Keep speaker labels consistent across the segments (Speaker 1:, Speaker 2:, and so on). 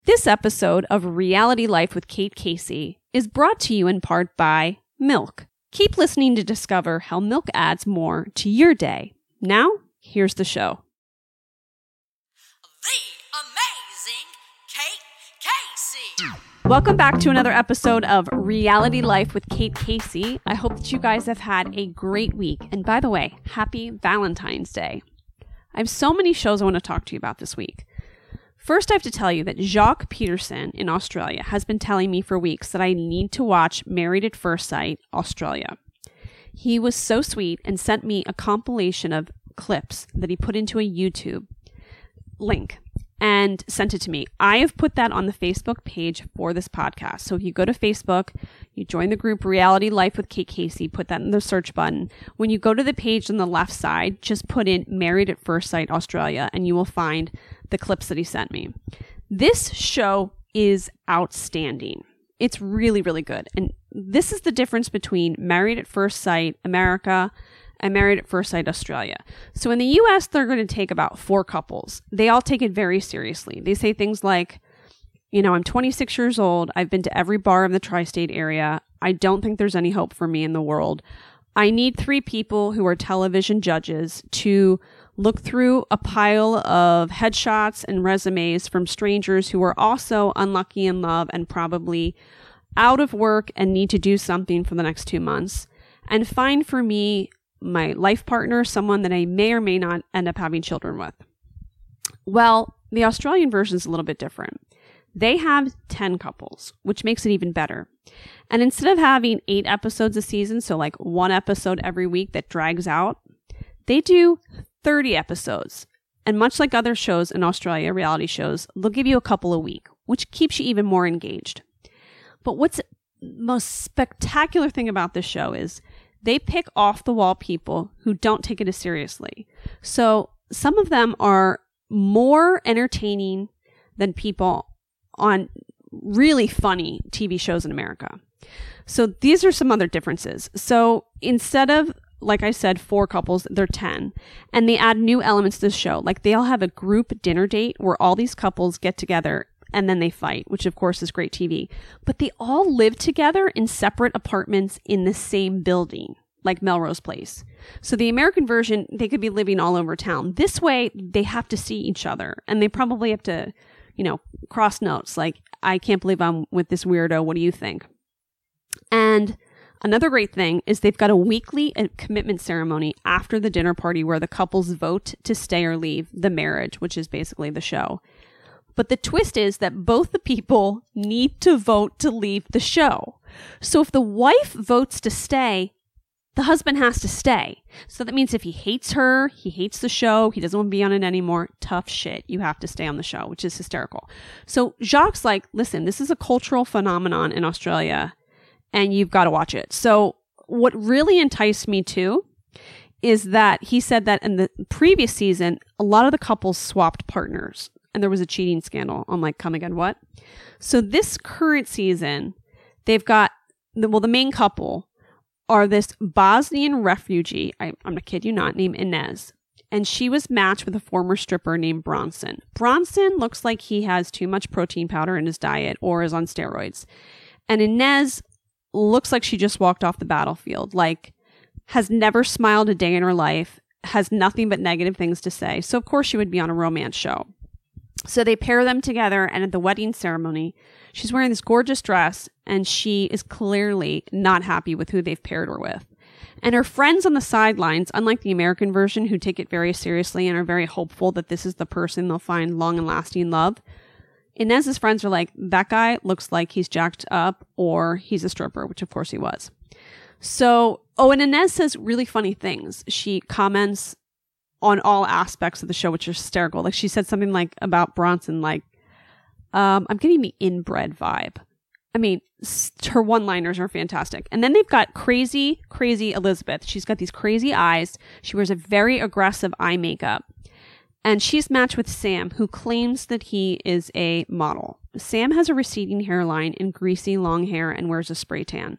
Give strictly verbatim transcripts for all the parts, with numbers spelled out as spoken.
Speaker 1: This episode of Reality Life with Kate Casey is brought to you in part by Milk. Keep listening to discover how milk adds more to your day. Now, here's the show.
Speaker 2: The amazing Kate Casey.
Speaker 1: Welcome back to another episode of Reality Life with Kate Casey. I hope that you guys have had a great week. And by the way, happy Valentine's Day. I have so many shows I want to talk to you about this week. First, I have to tell you that Jacques Peterson in Australia has been telling me for weeks that I need to watch Married at First Sight Australia. He was so sweet and sent me a compilation of clips that he put into a YouTube link and sent it to me. I have put that on the Facebook page for this podcast. So if you go to Facebook, you join the group Reality Life with Kate Casey, put that in the search button. When you go to the page on the left side, just put in Married at First Sight Australia and you will find the clips that he sent me. This show is outstanding. It's really, really good. And this is the difference between Married at First Sight America and Married at First Sight Australia. So in the U S, they're going to take about four couples. They all take it very seriously. They say things like, you know, I'm twenty-six years old. I've been to every bar in the tri-state area. I don't think there's any hope for me in the world. I need three people who are television judges to look through a pile of headshots and resumes from strangers who are also unlucky in love and probably out of work and need to do something for the next two months and find for me my life partner, someone that I may or may not end up having children with. Well, the Australian version is a little bit different. They have ten couples, which makes it even better. And instead of having eight episodes a season, so like one episode every week that drags out, they do thirty episodes. And much like other shows in Australia, reality shows, they'll give you a couple a week, which keeps you even more engaged. But what's the most spectacular thing about this show is they pick off-the-wall people who don't take it as seriously. So some of them are more entertaining than people on really funny T V shows in America. So these are some other differences. So instead of, like I said, four couples, they're ten. And they add new elements to the show. Like they all have a group dinner date where all these couples get together and then they fight, which of course is great T V. But they all live together in separate apartments in the same building, like Melrose Place. So the American version, they could be living all over town. This way, they have to see each other. And they probably have to, you know, cross notes like, I can't believe I'm with this weirdo. What do you think? And another great thing is they've got a weekly commitment ceremony after the dinner party where the couples vote to stay or leave the marriage, which is basically the show. But the twist is that both the people need to vote to leave the show. So if the wife votes to stay, the husband has to stay. So that means if he hates her, he hates the show, he doesn't want to be on it anymore, tough shit. You have to stay on the show, which is hysterical. So Jacques' like, listen, this is a cultural phenomenon in Australia and you've got to watch it. So what really enticed me too is that he said that in the previous season, a lot of the couples swapped partners. And there was a cheating scandal. I'm like, come again, what? So this current season, they've got, the, well, the main couple are this Bosnian refugee, I, I'm not kidding you not, named Inez. And she was matched with a former stripper named Bronson. Bronson looks like he has too much protein powder in his diet or is on steroids. And Inez looks like she just walked off the battlefield, like has never smiled a day in her life, has nothing but negative things to say. So of course she would be on a romance show. So they pair them together, and at the wedding ceremony, she's wearing this gorgeous dress, and she is clearly not happy with who they've paired her with. And her friends on the sidelines, unlike the American version, who take it very seriously and are very hopeful that this is the person they'll find long and lasting love, Inez's friends are like, that guy looks like he's jacked up or he's a stripper, which of course he was. So, oh, and Inez says really funny things. She comments on all aspects of the show, which are hysterical. Like she said something like about Bronson, like, um, I'm getting the inbred vibe. I mean, her one-liners are fantastic. And then they've got crazy, crazy Elizabeth. She's got these crazy eyes. She wears a very aggressive eye makeup. And she's matched with Sam, who claims that he is a model. Sam has a receding hairline and greasy long hair and wears a spray tan.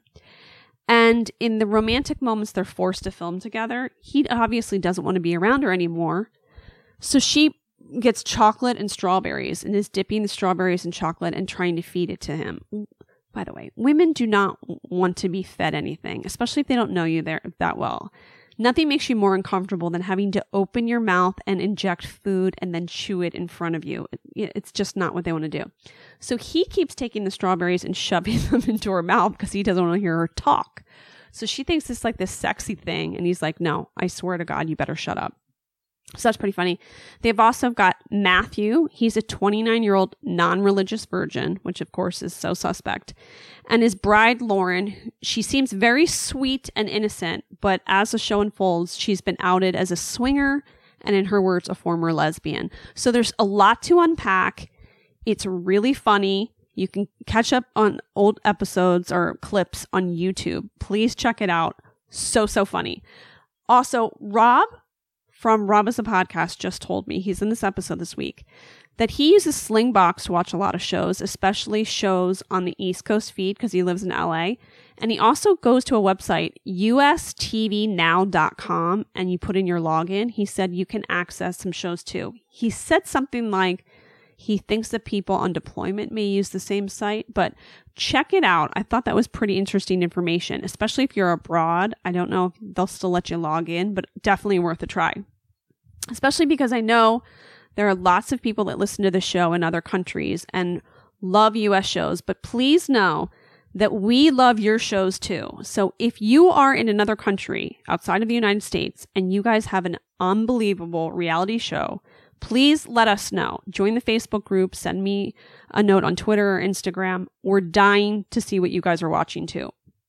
Speaker 1: And in the romantic moments they're forced to film together, he obviously doesn't want to be around her anymore. So she gets chocolate and strawberries and is dipping the strawberries in chocolate and trying to feed it to him. By the way, women do not want to be fed anything, especially if they don't know you there that well. Nothing makes you more uncomfortable than having to open your mouth and inject food and then chew it in front of you. It's just not what they want to do. So he keeps taking the strawberries and shoving them into her mouth because he doesn't want to hear her talk. So she thinks it's like this sexy thing. And he's like, no, I swear to God, you better shut up. So that's pretty funny. They've also got Matthew. He's a twenty-nine-year-old non-religious virgin, which of course is so suspect. And his bride, Lauren, she seems very sweet and innocent, but as the show unfolds, she's been outed as a swinger and, in her words, a former lesbian. So there's a lot to unpack. It's really funny. You can catch up on old episodes or clips on YouTube. Please check it out. So, so funny. Also, Rob from Rob is a Podcast just told me, he's in this episode this week, that he uses Slingbox to watch a lot of shows, especially shows on the East Coast feed because he lives in L A. And he also goes to a website, U S T V now dot com, and you put in your login. He said you can access some shows too. He said something like he thinks that people on deployment may use the same site, but check it out. I thought that was pretty interesting information, especially if you're abroad. I don't know if they'll still let you log in, but definitely worth a try. Especially because I know there are lots of people that listen to the show in other countries and love U S shows, but please know that we love your shows too. So if you are in another country outside of the United States and you guys have an unbelievable reality show, please let us know. Join the Facebook group, send me a note on Twitter or Instagram. We're dying to see what you guys are watching too.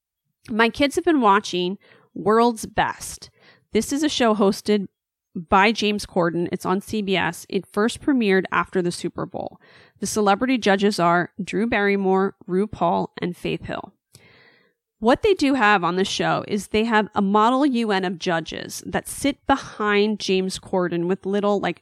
Speaker 1: My kids have been watching World's Best. This is a show hosted by James Corden. It's on C B S. It first premiered after the Super Bowl. The celebrity judges are Drew Barrymore, RuPaul, and Faith Hill. What they do have on the show is they have a model U N of judges that sit behind James Corden with little like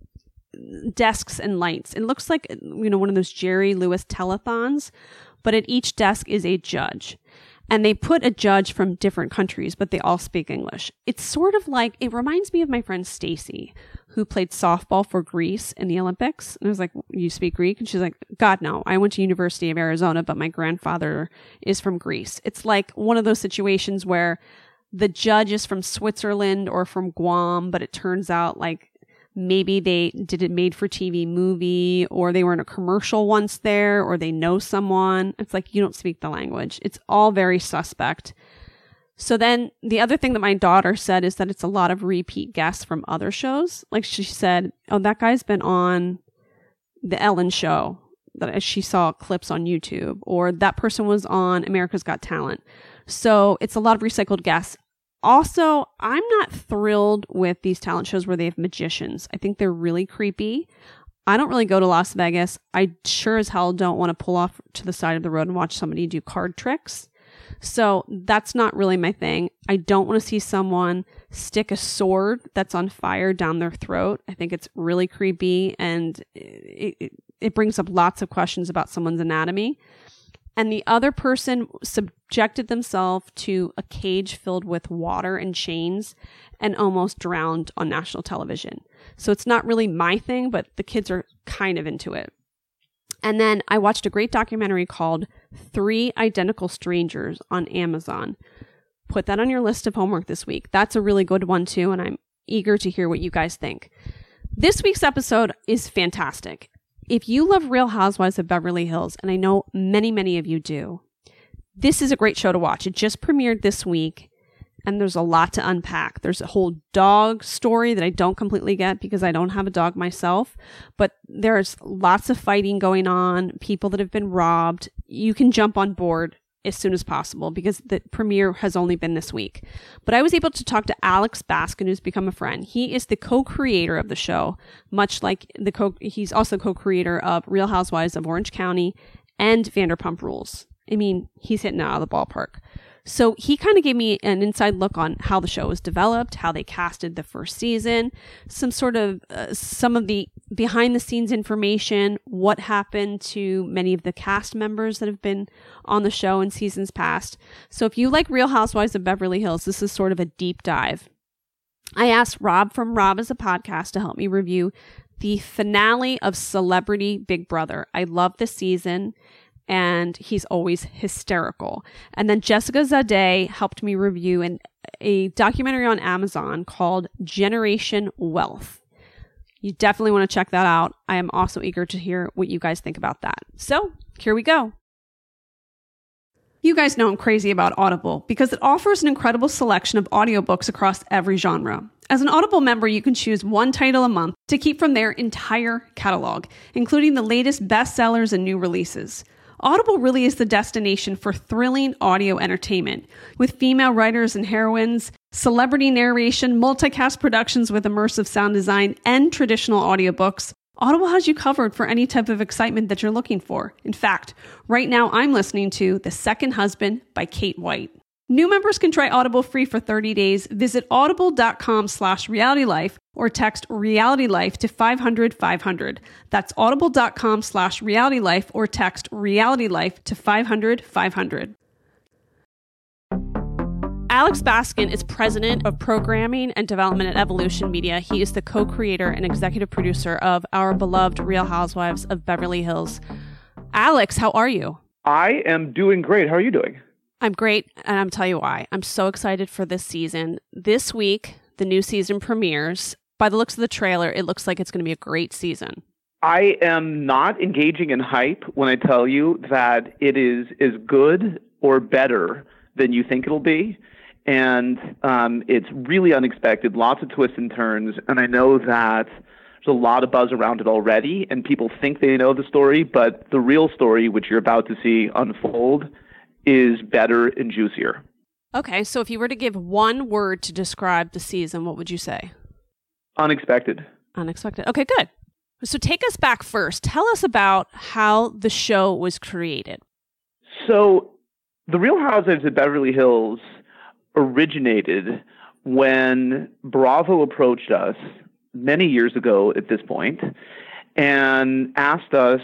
Speaker 1: desks and lights. It looks like, you know, one of those Jerry Lewis telethons, but at each desk is a judge. And they put a judge from different countries, but they all speak English. It's sort of like, it reminds me of my friend Stacy, who played softball for Greece in the Olympics. And I was like, you speak Greek? And she's like, God, no. I went to University of Arizona, but my grandfather is from Greece. It's like one of those situations where the judge is from Switzerland or from Guam, but it turns out like maybe they did a made-for-T V movie, or they were in a commercial once there, or they know someone. It's like, you don't speak the language. It's all very suspect. So then the other thing that my daughter said is that it's a lot of repeat guests from other shows. Like she said, oh, that guy's been on The Ellen Show, that she saw clips on YouTube, or that person was on America's Got Talent. So it's a lot of recycled guests. Also, I'm not thrilled with these talent shows where they have magicians. I think they're really creepy. I don't really go to Las Vegas. I sure as hell don't want to pull off to the side of the road and watch somebody do card tricks. So that's not really my thing. I don't want to see someone stick a sword that's on fire down their throat. I think it's really creepy, and it, it, it brings up lots of questions about someone's anatomy. And the other person subjected themselves to a cage filled with water and chains and almost drowned on national television. So it's not really my thing, but the kids are kind of into it. And then I watched a great documentary called Three Identical Strangers on Amazon. Put that on your list of homework this week. That's a really good one too, and I'm eager to hear what you guys think. This week's episode is fantastic. If you love Real Housewives of Beverly Hills, and I know many, many of you do, this is a great show to watch. It just premiered this week, and there's a lot to unpack. There's a whole dog story that I don't completely get because I don't have a dog myself, but there's lots of fighting going on, people that have been robbed. You can jump on board as soon as possible because the premiere has only been this week. But I was able to talk to Alex Baskin, who's become a friend. He is the co-creator of the show, much like the co- he's also co-creator of Real Housewives of Orange County and Vanderpump Rules. I mean, he's hitting it out of the ballpark. So he kind of gave me an inside look on how the show was developed, how they casted the first season, some sort of, uh, some of the behind the scenes information, what happened to many of the cast members that have been on the show in seasons past. So if you like Real Housewives of Beverly Hills, this is sort of a deep dive. I asked Rob from Rob is a Podcast to help me review the finale of Celebrity Big Brother. I love this season, and he's always hysterical. And then Jessica Zadeh helped me review an, a documentary on Amazon called Generation Wealth. You definitely want to check that out. I am also eager to hear what you guys think about that. So here we go. You guys know I'm crazy about Audible because it offers an incredible selection of audiobooks across every genre. As an Audible member, you can choose one title a month to keep from their entire catalog, including the latest bestsellers and new releases. Audible really is the destination for thrilling audio entertainment, with female writers and heroines, celebrity narration, multicast productions with immersive sound design, and traditional audiobooks. Audible has you covered for any type of excitement that you're looking for. In fact, right now I'm listening to The Second Husband by Kate White. New members can try Audible free for thirty days. Visit audible.com slash realitylife or text realitylife to five hundred five hundred. That's audible.com slash realitylife or text realitylife to five hundred five hundred. Alex Baskin is president of programming and development at Evolution Media. He is the co-creator and executive producer of our beloved Real Housewives of Beverly Hills. Alex, how are you?
Speaker 3: I am doing great. How are you doing?
Speaker 1: I'm great, and I'm tell you why. I'm so excited for this season. This week, the new season premieres. By the looks of the trailer, it looks like it's going to be a great season.
Speaker 3: I am not engaging in hype when I tell you that it is as good or better than you think it'll be. And um, it's really unexpected, lots of twists and turns. And I know that there's a lot of buzz around it already, and people think they know the story, but the real story, which you're about to see unfold, is better and juicier.
Speaker 1: Okay, so if you were to give one word to describe the season, what would you say?
Speaker 3: Unexpected.
Speaker 1: Unexpected. Okay, good. So take us back first. Tell us about how the show was created.
Speaker 3: So The Real Housewives of Beverly Hills originated when Bravo approached us many years ago at this point and asked us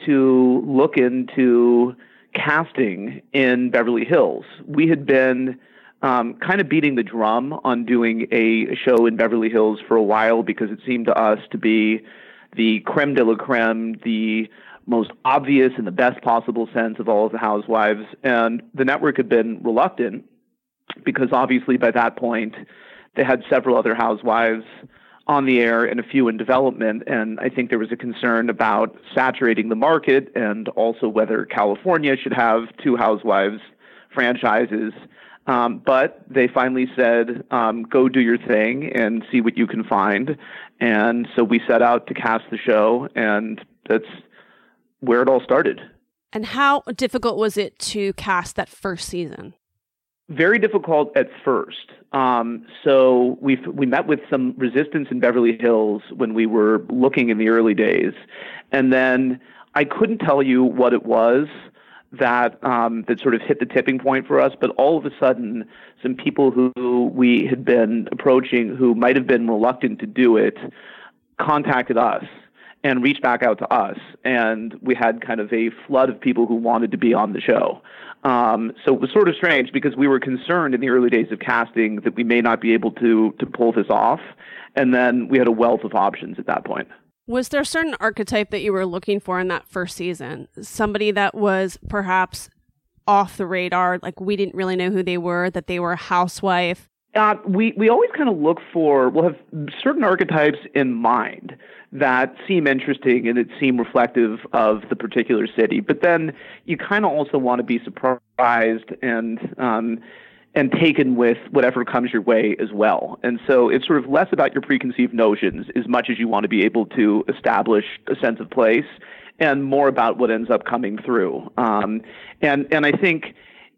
Speaker 3: to look into casting in Beverly Hills. We had been um, kind of beating the drum on doing a show in Beverly Hills for a while because it seemed to us to be the creme de la creme, the most obvious in the best possible sense of all of the housewives. And the network had been reluctant because obviously by that point they had several other housewives on the air and a few in development. And I think there was a concern about saturating the market and also whether California should have two housewives franchises. Um, but they finally said, um, go do your thing and see what you can find. And so we set out to cast the show, and that's where it all started.
Speaker 1: And how difficult was it to cast that first season?
Speaker 3: Very difficult at first. Um, so we we met with some resistance in Beverly Hills when we were looking in the early days. And then I couldn't tell you what it was that um, that sort of hit the tipping point for us. But all of a sudden, some people who we had been approaching who might have been reluctant to do it contacted us and reached back out to us. And we had kind of a flood of people who wanted to be on the show. Um, so it was sort of strange because we were concerned in the early days of casting that we may not be able to to pull this off. And then we had a wealth of options at that point.
Speaker 1: Was there a certain archetype that you were looking for in that first season? Somebody that was perhaps off the radar, like we didn't really know who they were, that they were a housewife?
Speaker 3: Uh, we, we always kind of look for, we'll have certain archetypes in mind that seem interesting and that seem reflective of the particular city. But then you kind of also want to be surprised and um, and taken with whatever comes your way as well. And so it's sort of less about your preconceived notions as much as you want to be able to establish a sense of place, and more about what ends up coming through. Um, and and I think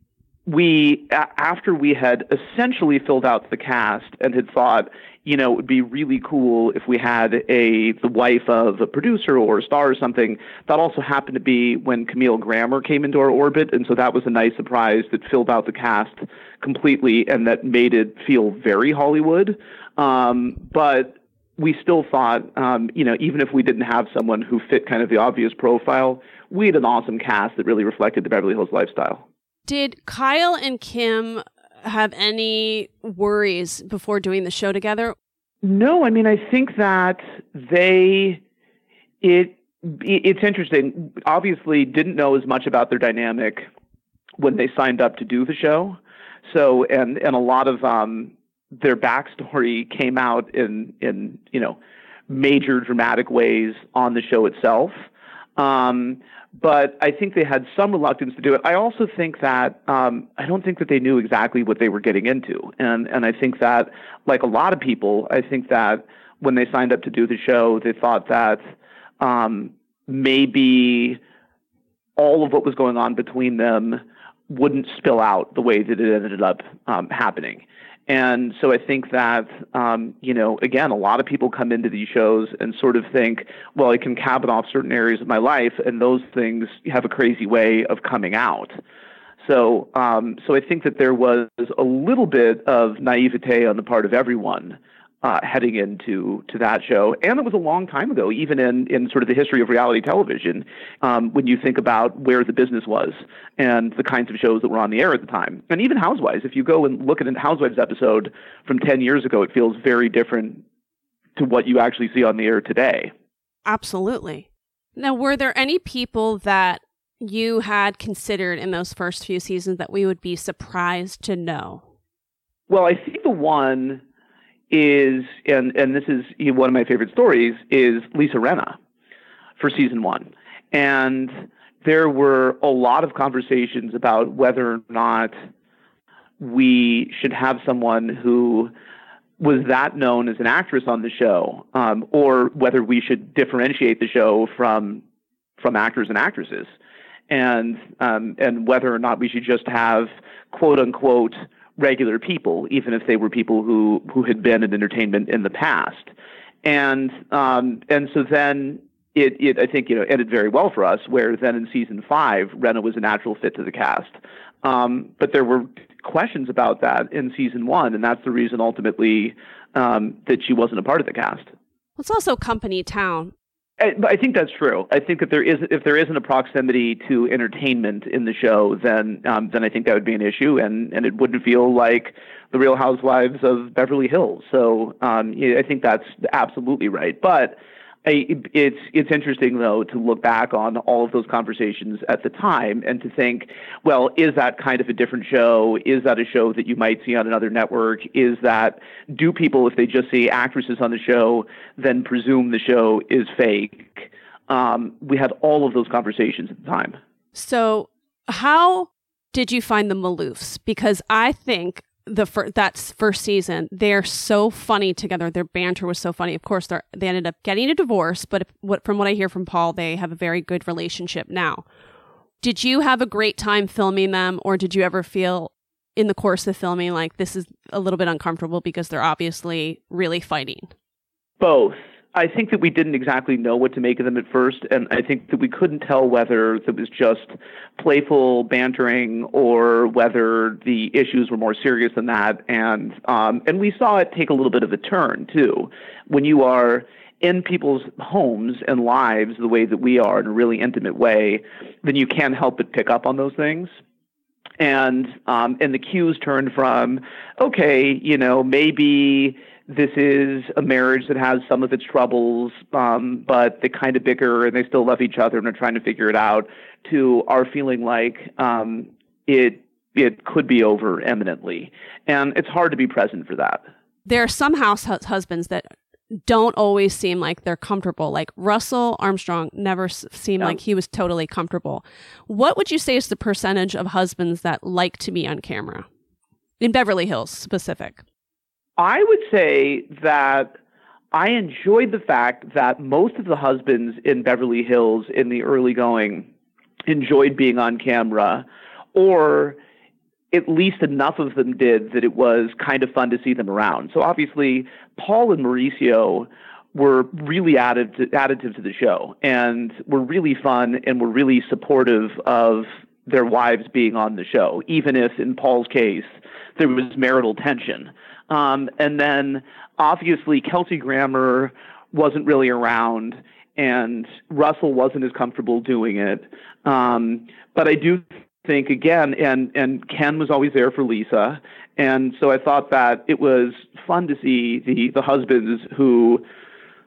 Speaker 3: we, a- after we had essentially filled out the cast and had thought, you know, it would be really cool if we had a the wife of a producer or a star or something. That also happened to be when Camille Grammer came into our orbit, and so that was a nice surprise that filled out the cast completely and that made it feel very Hollywood. Um, but we still thought, um, you know, even if we didn't have someone who fit kind of the obvious profile, we had an awesome cast that really reflected the Beverly Hills lifestyle.
Speaker 1: Did Kyle and Kim have any worries before doing the show together?
Speaker 3: No, I mean, I think that they It it's interesting. Obviously, didn't know as much about their dynamic when they signed up to do the show. So, and and a lot of um, their backstory came out in in you know major dramatic ways on the show itself. Um, but I think they had some reluctance to do it. I also think that um, I don't think that they knew exactly what they were getting into, and and I think that, like a lot of people, I think that when they signed up to do the show, they thought that um, maybe all of what was going on between them wouldn't spill out the way that it ended up um, happening. And so I think that, um, you know, again, a lot of people come into these shows and sort of think, well, I can cabin off certain areas of my life, and those things have a crazy way of coming out. So, um, so I think that there was a little bit of naivete on the part of everyone uh, heading into to that show. And it was a long time ago, even in, in sort of the history of reality television, um, when you think about where the business was and the kinds of shows that were on the air at the time. And even Housewives, if you go and look at a Housewives episode from ten years ago, it feels very different to what you actually see on the air today.
Speaker 1: Absolutely. Now, were there any people that you had considered in those first few seasons that we would be surprised to know?
Speaker 3: Well, I think the one is, and, and this is one of my favorite stories, is Lisa Rinna for season one. And there were a lot of conversations about whether or not we should have someone who was that known as an actress on the show, um, or whether we should differentiate the show from from actors and actresses, and um, and whether or not we should just have quote unquote regular people, even if they were people who, who had been in entertainment in the past. And um, and so then it, it, I think, you know, ended very well for us, where then in season five, Rinna was a natural fit to the cast. Um, but there were questions about that in season one, and that's the reason ultimately um, that she wasn't a part of the cast.
Speaker 1: It's also company town.
Speaker 3: I, I think that's true. I think that there is, if there isn't a proximity to entertainment in the show, then um, then I think that would be an issue, and, and it wouldn't feel like the Real Housewives of Beverly Hills. So um, yeah, I think that's absolutely right. But I, it's it's interesting, though, to look back on all of those conversations at the time and to think, well, is that kind of a different show? Is that a show that you might see on another network? Is that, do people, if they just see actresses on the show, then presume the show is fake? Um, we had all of those conversations at the time.
Speaker 1: So how did you find the Maloofs? Because I think the fir- that's first season, they're so funny together. Their banter was so funny. Of course, they they ended up getting a divorce, but if, what, from what I hear from Paul, they have a very good relationship now. Did you have a great time filming them, or did you ever feel in the course of filming like this is a little bit uncomfortable because they're obviously really fighting?
Speaker 3: Both. I think that we didn't exactly know what to make of them at first, and I think that we couldn't tell whether it was just playful bantering or whether the issues were more serious than that. And um, and we saw it take a little bit of a turn, too. When you are in people's homes and lives the way that we are in a really intimate way, then you can't help but pick up on those things. And um, and the cues turned from, okay, you know, maybe this is a marriage that has some of its troubles, um, but they kind of bicker and they still love each other and are trying to figure it out, to our feeling like um, it it could be over imminently. And it's hard to be present for that.
Speaker 1: There are some house hu- husbands that don't always seem like they're comfortable. Like Russell Armstrong never s- seemed
Speaker 3: Yeah.
Speaker 1: like he was totally comfortable. What would you say is the percentage of husbands that like to be on camera? In Beverly Hills specific.
Speaker 3: I would say that I enjoyed the fact that most of the husbands in Beverly Hills in the early going enjoyed being on camera, or at least enough of them did that it was kind of fun to see them around. So obviously, Paul and Mauricio were really additive to, additive to the show, and were really fun and were really supportive of their wives being on the show, even if in Paul's case there was marital tension. Um, and then obviously Kelsey Grammer wasn't really around, and Russell wasn't as comfortable doing it. Um, but I do think, again, and, and Ken was always there for Lisa. And so I thought that it was fun to see the, the husbands who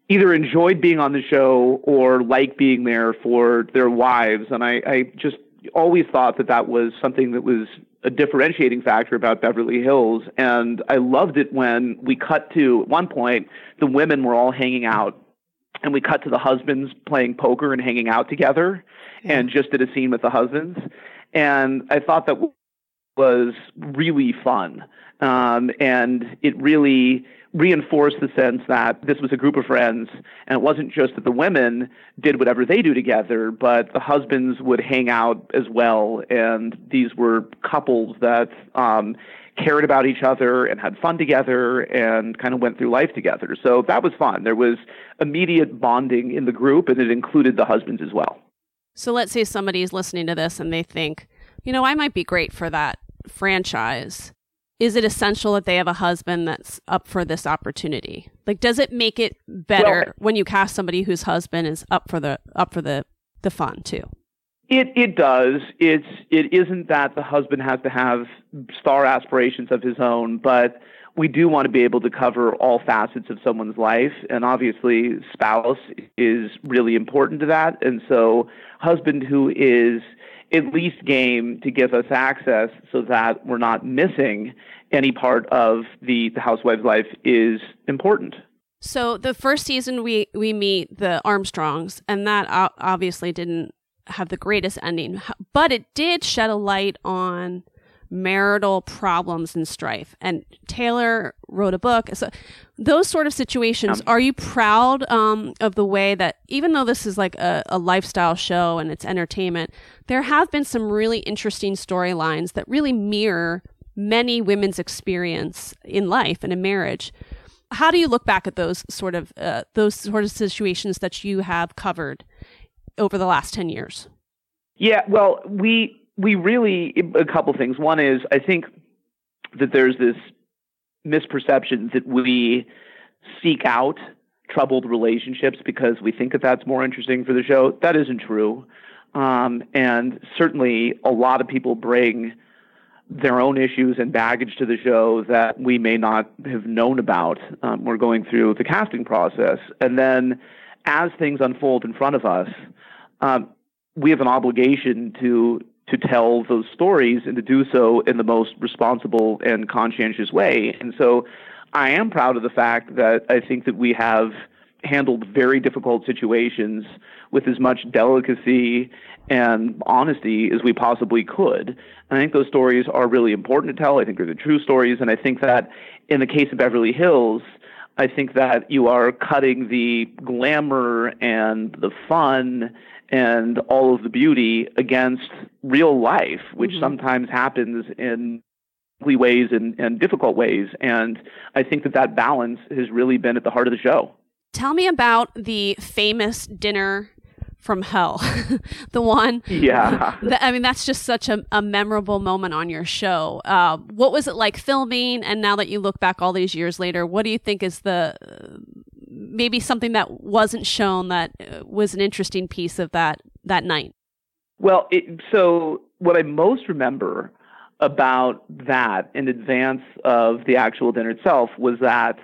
Speaker 3: either enjoyed being on the show or liked being there for their wives. And I, I just always thought that that was something that was a differentiating factor about Beverly Hills. And I loved it when we cut to, at one point, the women were all hanging out, and we cut to the husbands playing poker and hanging out together, yeah. and just did a scene with the husbands. And I thought that was really fun. Um, and it really reinforced the sense that this was a group of friends, and it wasn't just that the women did whatever they do together, but the husbands would hang out as well. And these were couples that um, cared about each other and had fun together and kind of went through life together. So that was fun. There was immediate bonding in the group, and it included the husbands as well.
Speaker 1: So let's say somebody's listening to this and they think, you know, I might be great for that franchise. Is it essential that they have a husband that's up for this opportunity? Like, does it make it better well, when you cast somebody whose husband is up for the up for the, the fun too?
Speaker 3: It it does. It's it isn't that the husband has to have star aspirations of his own, but we do want to be able to cover all facets of someone's life, and obviously spouse is really important to that. And so husband who is at least game to give us access so that we're not missing any part of the, the housewife's life is important.
Speaker 1: So the first season we, we meet the Armstrongs, and that obviously didn't have the greatest ending, but it did shed a light on marital problems and strife. And Taylor wrote a book. So those sort of situations, um, are you proud um, of the way that, even though this is like a, a lifestyle show and it's entertainment, there have been some really interesting storylines that really mirror many women's experience in life and in marriage. How do you look back at those sort of uh, those sort of situations that you have covered over the last ten years?
Speaker 3: Yeah, well, we we really, a couple things. One is, I think that there's this misperception that we seek out troubled relationships because we think that that's more interesting for the show. That isn't true. Um, and certainly a lot of people bring their own issues and baggage to the show that we may not have known about. Um, we're going through the casting process. And then as things unfold in front of us, um, we have an obligation to to tell those stories and to do so in the most responsible and conscientious way. And so I am proud of the fact that I think that we have handled very difficult situations with as much delicacy and honesty as we possibly could. And I think those stories are really important to tell. I think they're the true stories. And I think that in the case of Beverly Hills, I think that you are cutting the glamour and the fun and all of the beauty against real life, which mm-hmm. sometimes happens in ugly ways and, and difficult ways. And I think that that balance has really been at the heart of the show.
Speaker 1: Tell me about the famous dinner from hell. The one.
Speaker 3: Yeah.
Speaker 1: That, I mean, that's just such a, a memorable moment on your show. Uh, what was it like filming? And now that you look back all these years later, what do you think is the... Uh, maybe something that wasn't shown that was an interesting piece of that that night?
Speaker 3: Well, it, so what I most remember about that in advance of the actual dinner itself was that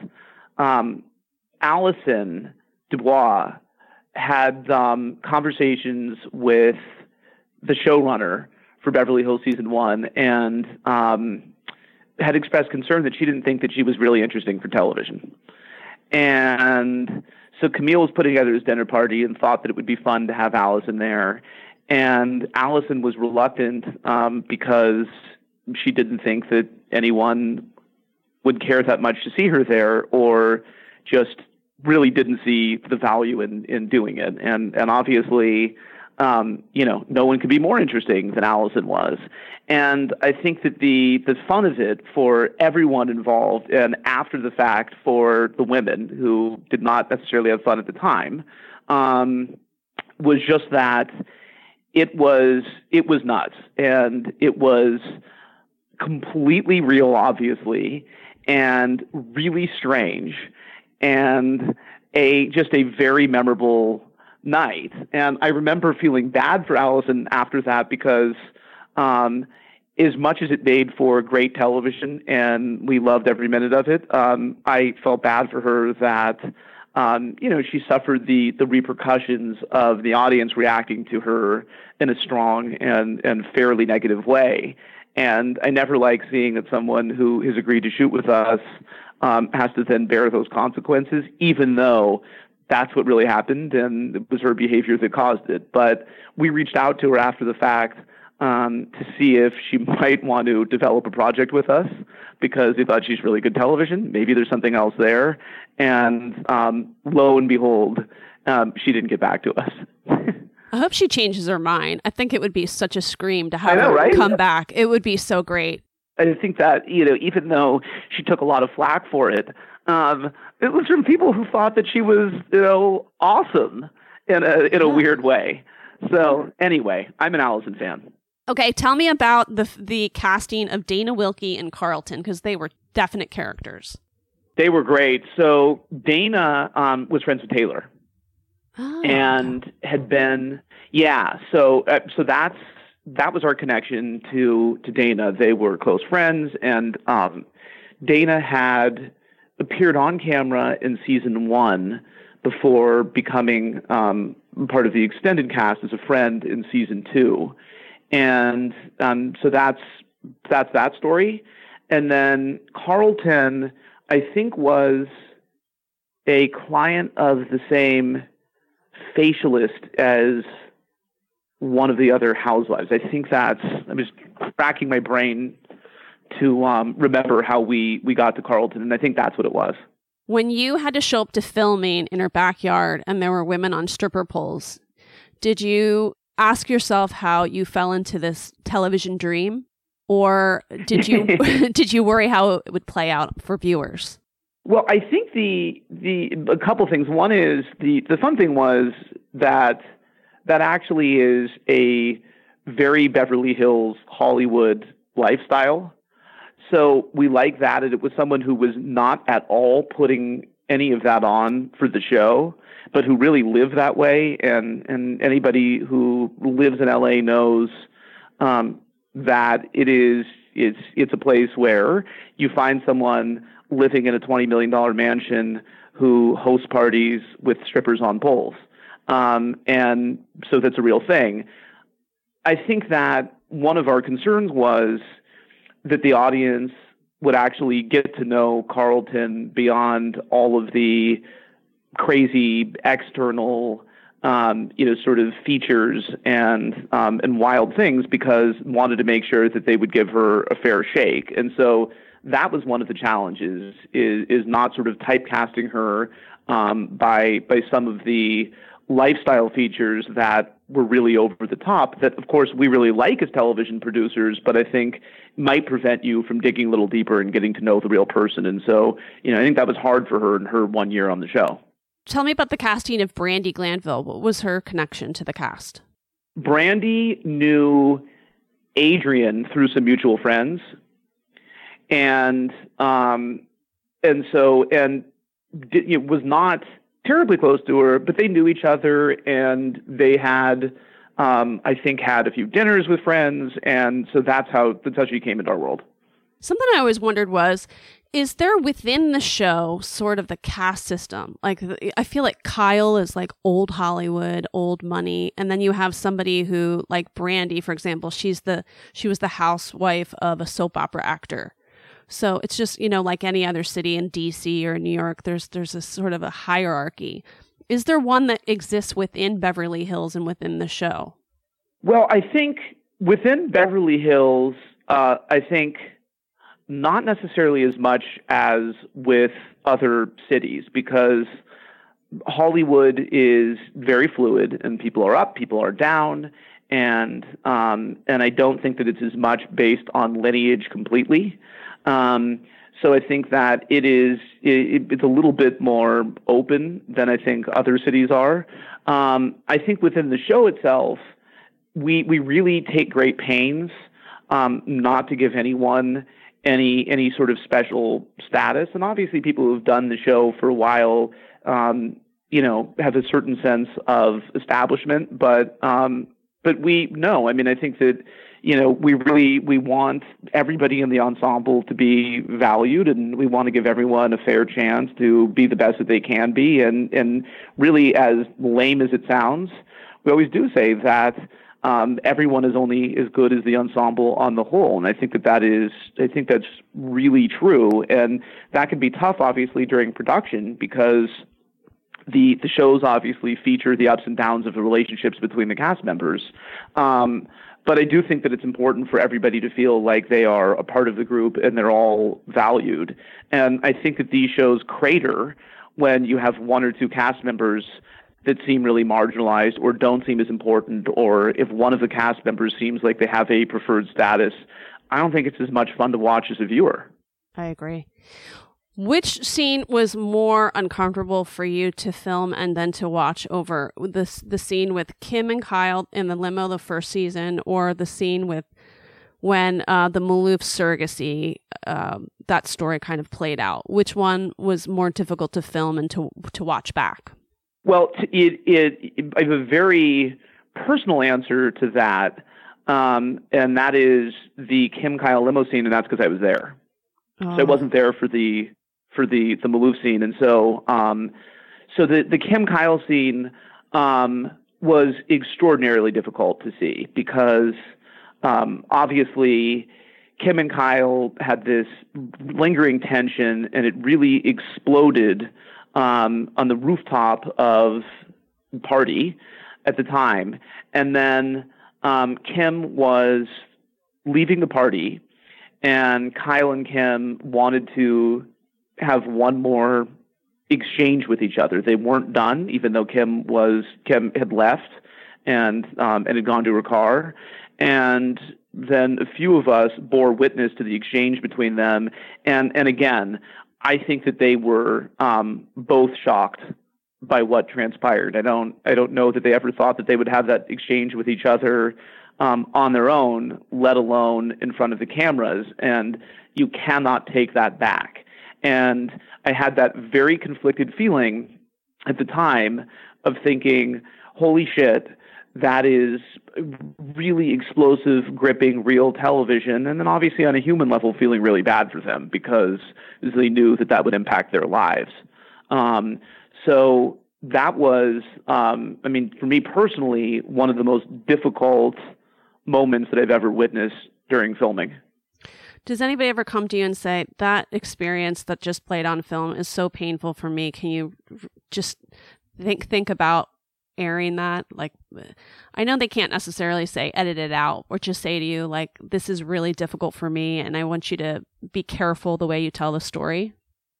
Speaker 3: um, Allison Dubois had um, conversations with the showrunner for Beverly Hills Season one and um, had expressed concern that she didn't think that she was really interesting for television. And so Camille was putting together his dinner party and thought that it would be fun to have Allison there. And Allison was reluctant um, because she didn't think that anyone would care that much to see her there, or just really didn't see the value in, in doing it. And and obviously, um, you know, no one could be more interesting than Allison was. And I think that the, the fun of it for everyone involved, and after the fact for the women who did not necessarily have fun at the time, um, was just that it was it was nuts. And it was completely real, obviously, and really strange, and a just a very memorable night. And I remember feeling bad for Allison after that because um, as much as it made for great television and we loved every minute of it, um, I felt bad for her that um, you know, she suffered the the repercussions of the audience reacting to her in a strong and, and fairly negative way. And I never like seeing that someone who has agreed to shoot with us um, has to then bear those consequences, even though that's what really happened and it was her behavior that caused it. But we reached out to her after the fact um, to see if she might want to develop a project with us because we thought she's really good television. Maybe there's something else there. And um, lo and behold, um, she didn't get back to us.
Speaker 1: I hope she changes her mind. I think it would be such a scream to have
Speaker 3: I know,
Speaker 1: her
Speaker 3: right?
Speaker 1: come back. It would be so great.
Speaker 3: I think that, you know, even though she took a lot of flack for it, um, it was from people who thought that she was, you know, awesome in a in a
Speaker 1: Yeah.
Speaker 3: weird way. So anyway, I'm an Allison fan.
Speaker 1: Okay, tell me about the the casting of Dana Wilkie and Carlton, because they were definite characters.
Speaker 3: They were great. So Dana um, was friends with Taylor.
Speaker 1: Oh.
Speaker 3: And had been, yeah. So, uh, so that's that was our connection to to Dana. They were close friends, and um, Dana had appeared on camera in season one before becoming um, part of the extended cast as a friend in season two, and um, so that's that's that story. And then Carlton, I think, was a client of the same facialist as one of the other housewives. I think that's, I was racking my brain to um, remember how we, we got to Carlton, and I think that's what it was.
Speaker 1: When you had to show up to filming in her backyard and there were women on stripper poles, did you ask yourself how you fell into this television dream? Or did you did you worry how it would play out for viewers?
Speaker 3: Well, I think the the a couple things. One is the the fun thing was that that actually is a very Beverly Hills Hollywood lifestyle. So we like that. It was someone who was not at all putting any of that on for the show, but who really lived that way. And and anybody who lives in L A knows um, that it is it's it's a place where you find someone living in a twenty million dollars mansion who hosts parties with strippers on poles. Um, and so that's a real thing. I think that one of our concerns was that the audience would actually get to know Carlton beyond all of the crazy external, um, you know, sort of features and um, and wild things, because wanted to make sure that they would give her a fair shake. And so that was one of the challenges, is is not sort of typecasting her um, by by some of the lifestyle features that were really over the top, that of course we really like as television producers, but I think might prevent you from digging a little deeper and getting to know the real person. And so, you know, I think that was hard for her in her one year on the show.
Speaker 1: Tell me about the casting of Brandi Glanville. What was her connection to the cast?
Speaker 3: Brandi knew Adrian through some mutual friends. And, um, and so, and did, you know, was not terribly close to her, but they knew each other, and they had, um, I think, had a few dinners with friends, and so that's how that's how she came into our world.
Speaker 1: Something I always wondered was, is there within the show sort of the caste system? Like, I feel like Kyle is like old Hollywood, old money, and then you have somebody who, like Brandi, for example, she's the she was the housewife of a soap opera actor. So it's just, you know, like any other city in D C or New York, there's there's a sort of a hierarchy. Is there one that exists within Beverly Hills and within the show?
Speaker 3: Well, I think within Beverly Hills, uh, I think not necessarily as much as with other cities, because Hollywood is very fluid, and people are up, people are down, and um, and I don't think that it's as much based on lineage completely. Um, so I think that it is, it, it's a little bit more open than I think other cities are. Um, I think within the show itself, we, we really take great pains, um, not to give anyone any, any sort of special status. And obviously people who have done the show for a while, um, you know, have a certain sense of establishment, but, um, but we no. I mean, I think that you know we really we want everybody in the ensemble to be valued, and we want to give everyone a fair chance to be the best that they can be. And and really, as lame as it sounds, we always do say that um, everyone is only as good as the ensemble on the whole. And I think that that is I think that's really true, and that can be tough, obviously, during production because the the shows obviously feature the ups and downs of the relationships between the cast members. Um, but I do think that it's important for everybody to feel like they are a part of the group and they're all valued. And I think that these shows crater when you have one or two cast members that seem really marginalized or don't seem as important, or if one of the cast members seems like they have a preferred status. I don't think it's as much fun to watch as a viewer.
Speaker 1: I agree. Which scene was more uncomfortable for you to film and then to watch over? This the scene with Kim and Kyle in the limo the first season, or the scene with when uh, the Maloof surrogacy, uh, that story kind of played out? Which one was more difficult to film and to to watch back?
Speaker 3: Well, it, it, it I have a very personal answer to that, um, and that is the Kim Kyle limo scene, and that's because I was there. Oh. So I wasn't there for the for the the Maloof scene, and so um, so the the Kim Kyle scene um, was extraordinarily difficult to see because um, obviously Kim and Kyle had this lingering tension, and it really exploded um, on the rooftop of the party at the time, and then um, Kim was leaving the party, and Kyle and Kim wanted to have one more exchange with each other. They weren't done, even though Kim was Kim had left and um, and had gone to her car. And then a few of us bore witness to the exchange between them. And and again, I think that they were um, both shocked by what transpired. I don't I don't know that they ever thought that they would have that exchange with each other um, on their own, let alone in front of the cameras. And you cannot take that back. And I had that very conflicted feeling at the time of thinking, holy shit, that is really explosive, gripping, real television. And then obviously on a human level, feeling really bad for them because they knew that that would impact their lives. Um, so that was, um, I mean, for me personally, one of the most difficult moments that I've ever witnessed during filming.
Speaker 1: Does anybody ever come to you and say, that experience that just played on film is so painful for me? Can you just think think about airing that? Like, I know they can't necessarily say edit it out, or just say to you, like, this is really difficult for me and I want you to be careful the way you tell the story.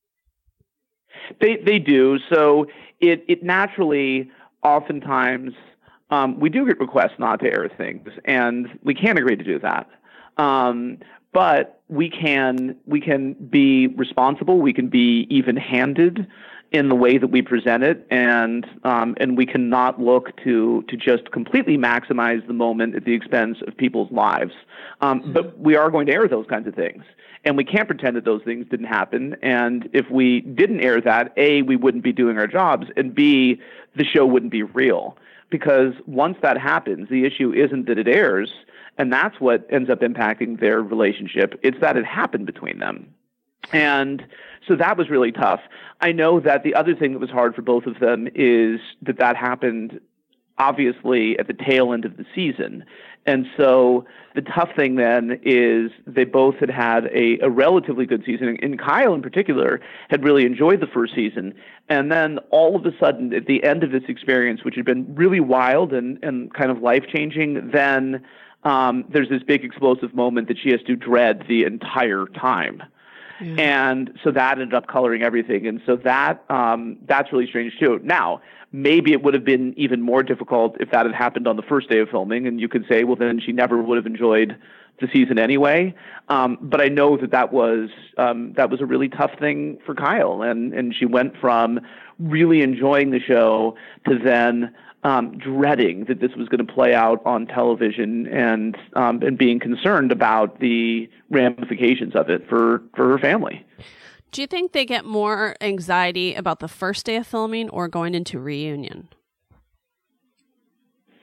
Speaker 3: They they do. So it, it naturally, oftentimes, um, we do get requests not to air things, and we can't agree to do that. Um, But we can we can be responsible. We can be even-handed in the way that we present it, and um, and we cannot look to to just completely maximize the moment at the expense of people's lives. Um, but we are going to air those kinds of things, and we can't pretend that those things didn't happen. And if we didn't air that, A, we wouldn't be doing our jobs, and B, the show wouldn't be real. Because once that happens, the issue isn't that it airs. And that's what ends up impacting their relationship. It's that it happened between them. And so that was really tough. I know that the other thing that was hard for both of them is that that happened obviously at the tail end of the season. And so the tough thing then is they both had had a, a relatively good season. And Kyle in particular had really enjoyed the first season. And then all of a sudden at the end of this experience, which had been really wild and, and kind of life-changing, then Um, there's this big explosive moment that she has to dread the entire time. Yeah. And so that ended up coloring everything. And so that um, that's really strange too. Now, maybe it would have been even more difficult if that had happened on the first day of filming. And you could say, well, then she never would have enjoyed the season anyway. Um, but I know that that was, um, that was a really tough thing for Kyle. And, and she went from really enjoying the show to then Um, dreading that this was going to play out on television, and um, and being concerned about the ramifications of it for, for her family.
Speaker 1: Do you think they get more anxiety about the first day of filming or going into reunion?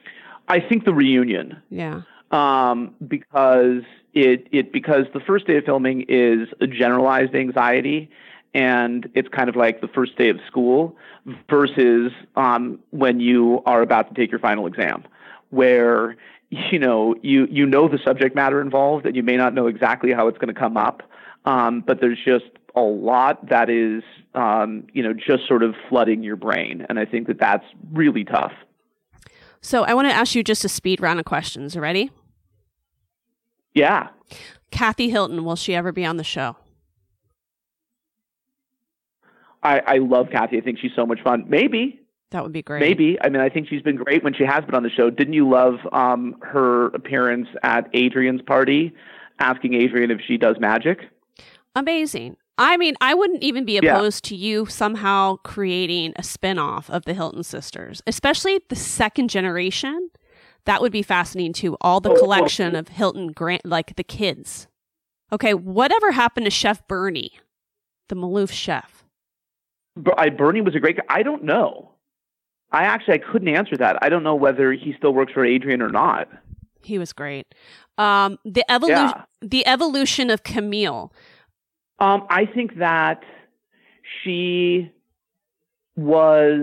Speaker 3: I think the reunion.
Speaker 1: Yeah.
Speaker 3: Um, because it it because the first day of filming is a generalized anxiety, and it's kind of like the first day of school versus um, when you are about to take your final exam, where you know you you know the subject matter involved, and you may not know exactly how it's going to come up, um, but there's just a lot that is um, you know just sort of flooding your brain, and I think that that's really tough.
Speaker 1: So I want to ask you just a speed round of questions. You ready?
Speaker 3: Yeah.
Speaker 1: Kathy Hilton, will she ever be on the show?
Speaker 3: I, I love Kathy. I think she's so much fun. Maybe.
Speaker 1: That would be great.
Speaker 3: Maybe. I mean, I think she's been great when she has been on the show. Didn't you love um, her appearance at Adrian's party, asking Adrian if she does magic?
Speaker 1: Amazing. I mean, I wouldn't even be
Speaker 3: Yeah.
Speaker 1: opposed to you somehow creating a spinoff of the Hilton sisters, especially the second generation. That would be fascinating too. All the
Speaker 3: Oh,
Speaker 1: collection
Speaker 3: oh.
Speaker 1: of Hilton Grant, like the kids. Okay, whatever happened to Chef Bernie, the Maloof chef?
Speaker 3: But I, Bernie was a great guy. I don't know. I actually I couldn't answer that. I don't know whether he still works for Adrian or not.
Speaker 1: He was great. Um, the evolution,
Speaker 3: Yeah.
Speaker 1: the evolution of Camille.
Speaker 3: Um, I think that she was.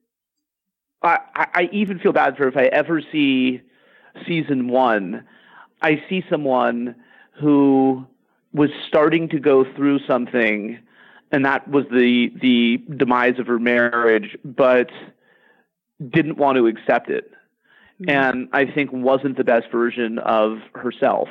Speaker 3: I, I I even feel bad for her if I ever see season one. I see someone who was starting to go through something, and that was the the demise of her marriage, but didn't want to accept it, mm-hmm. and I think wasn't the best version of herself,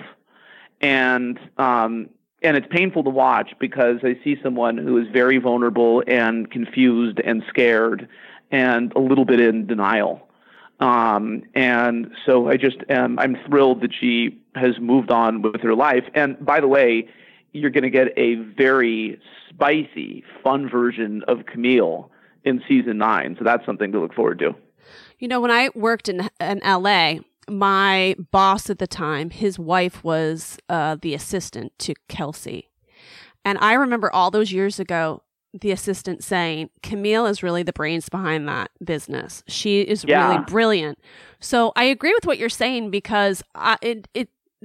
Speaker 3: and um. And it's painful to watch because I see someone who is very vulnerable and confused and scared and a little bit in denial. Um, and so I just am, I'm thrilled that she has moved on with her life. And by the way, you're going to get a very spicy, fun version of Camille in season nine. So that's something to look forward to.
Speaker 1: You know, when I worked in, in L A, my boss at the time, his wife was uh, the assistant to Kelsey. And I remember all those years ago, the assistant saying, Camille is really the brains behind that business. She is
Speaker 3: Yeah.
Speaker 1: really brilliant. So I agree with what you're saying because I, it, it,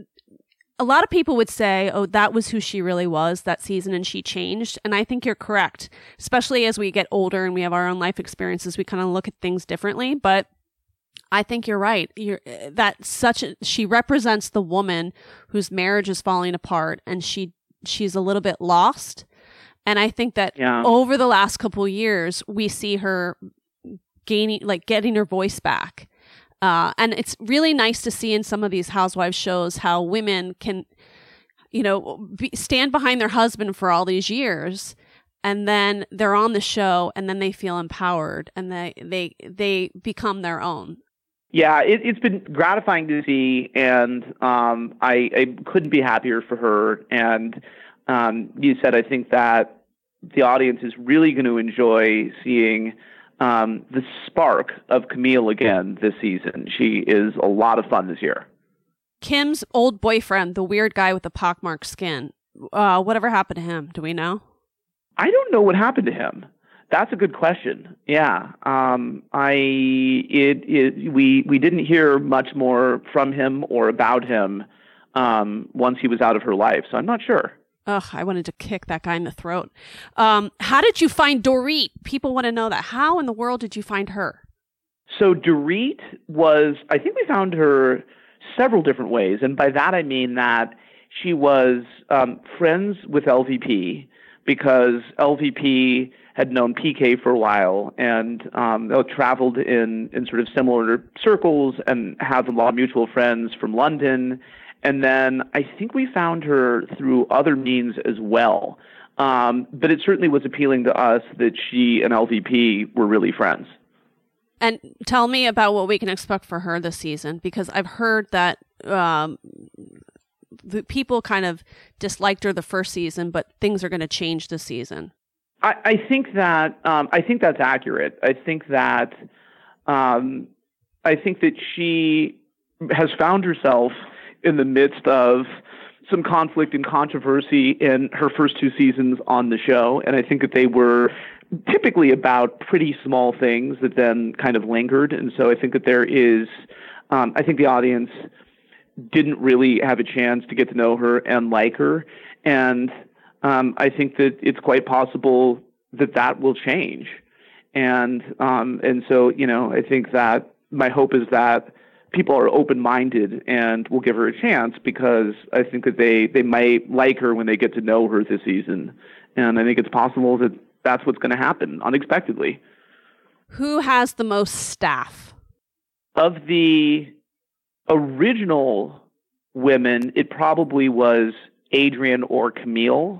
Speaker 1: a lot of people would say, oh, that was who she really was that season and she changed. And I think you're correct, especially as we get older and we have our own life experiences, we kind of look at things differently. But I think you're right. You're that such a, she represents the woman whose marriage is falling apart and she she's a little bit lost. And I think that
Speaker 3: Yeah.
Speaker 1: over the last couple of years, we see her gaining, like getting her voice back. Uh, and it's really nice to see in some of these housewives shows how women can, you know, be, stand behind their husband for all these years. And then they're on the show and then they feel empowered and they, they, they become their own.
Speaker 3: Yeah, it, it's been gratifying to see, and um, I, I couldn't be happier for her. And um, you said, I think that the audience is really going to enjoy seeing um, the spark of Camille again this season. She is a lot of fun this year.
Speaker 1: Kim's old boyfriend, the weird guy with the pockmarked skin, uh, whatever happened to him? Do we know?
Speaker 3: I don't know what happened to him. That's a good question. Yeah, um, I it, it we we didn't hear much more from him or about him um, once he was out of her life, so I'm not sure.
Speaker 1: Ugh, I wanted to kick that guy in the throat. Um, how did you find Dorit? People want to know that. How in the world did you find her?
Speaker 3: So Dorit was, I think we found her several different ways, and by that I mean that she was um, friends with L V P because L V P had known P K for a while and um, traveled in, in sort of similar circles and have a lot of mutual friends from London. And then I think we found her through other means as well. Um, but it certainly was appealing to us that she and L V P were really friends.
Speaker 1: And tell me about what we can expect for her this season, because I've heard that um, the people kind of disliked her the first season, but things are going to change this season.
Speaker 3: I, I think that um, I think that's accurate. I think that um, I think that she has found herself in the midst of some conflict and controversy in her first two seasons on the show, and I think that they were typically about pretty small things that then kind of lingered. And so I think that there is um, I think the audience didn't really have a chance to get to know her and like her. And um, I think that it's quite possible that that will change. And um, and so, you know, I think that my hope is that people are open-minded and will give her a chance, because I think that they, they might like her when they get to know her this season. And I think it's possible that that's what's going to happen unexpectedly.
Speaker 1: Who has the most staff?
Speaker 3: Of the original women, it probably was Adrian or Camille.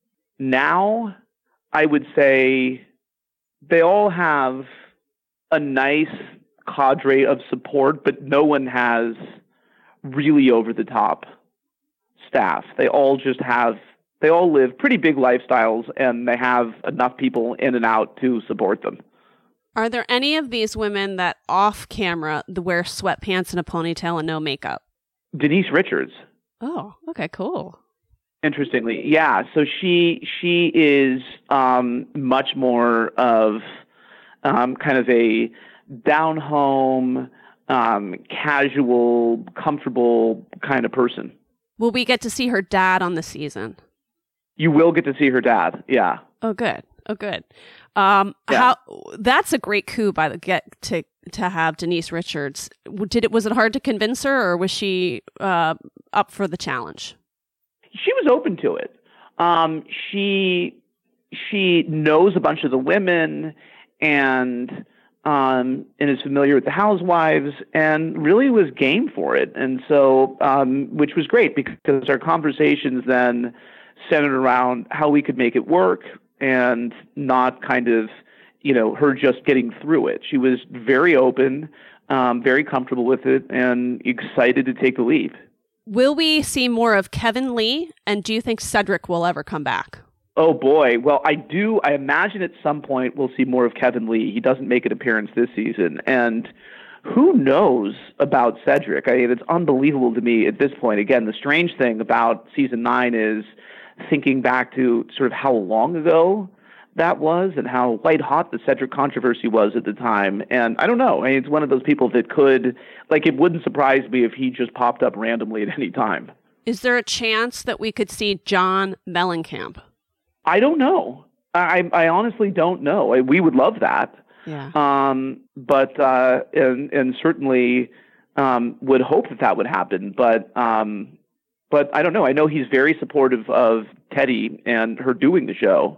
Speaker 3: Now, I would say they all have a nice cadre of support, but no one has really over-the-top staff. They all just have, they all live pretty big lifestyles, and they have enough people in and out to support them.
Speaker 1: Are there any of these women that off camera wear sweatpants and a ponytail and no makeup?
Speaker 3: Denise Richards.
Speaker 1: Oh, okay, cool.
Speaker 3: Interestingly, yeah. So she she is um, much more of um, kind of a down home, um, casual, comfortable kind of person.
Speaker 1: Will we get to see her dad on the season?
Speaker 3: You will get to see her dad. Yeah.
Speaker 1: Oh, good. Oh, good. Um,
Speaker 3: Yeah.
Speaker 1: how that's a great coup by the get to to have Denise Richards. Did it was it hard to convince her, or was she uh, up for the challenge?
Speaker 3: She was open to it. Um, she she knows a bunch of the women and um, and is familiar with the housewives, and really was game for it. And so, um, which was great, because our conversations then centered around how we could make it work, and not kind of, you know, her just getting through it. She was very open, um, very comfortable with it, and excited to take the leap.
Speaker 1: Will we see more of Kevin Lee? And do you think Cedric will ever come back?
Speaker 3: Oh, boy. Well, I do. I imagine at some point we'll see more of Kevin Lee. He doesn't make an appearance this season. And who knows about Cedric? I mean, it's unbelievable to me at this point. Again, the strange thing about season nine is thinking back to sort of how long ago that was and how white hot the Cedric controversy was at the time. And I don't know. I mean, it's one of those people that could, like, it wouldn't surprise me if he just popped up randomly at any time.
Speaker 1: Is there a chance that we could see John Mellencamp?
Speaker 3: I don't know. I, I honestly don't know. We would love that.
Speaker 1: Yeah.
Speaker 3: Um, but, uh, and, and certainly um, would hope that that would happen. But, um, but I don't know. I know he's very supportive of Teddi and her doing the show.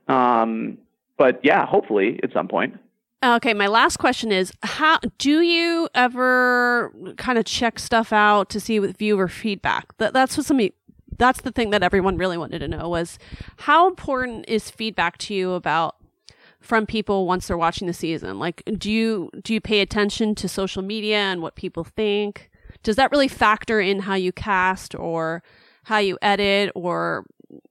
Speaker 3: Um, but yeah, hopefully at some point.
Speaker 1: Okay, my last question is, how do you ever kind of check stuff out to see with viewer feedback? That, that's what somebody, that's the thing that everyone really wanted to know, was how important is feedback to you about from people once they're watching the season? Like, do you do you pay attention to social media and what people think? Does that really factor in how you cast or how you edit or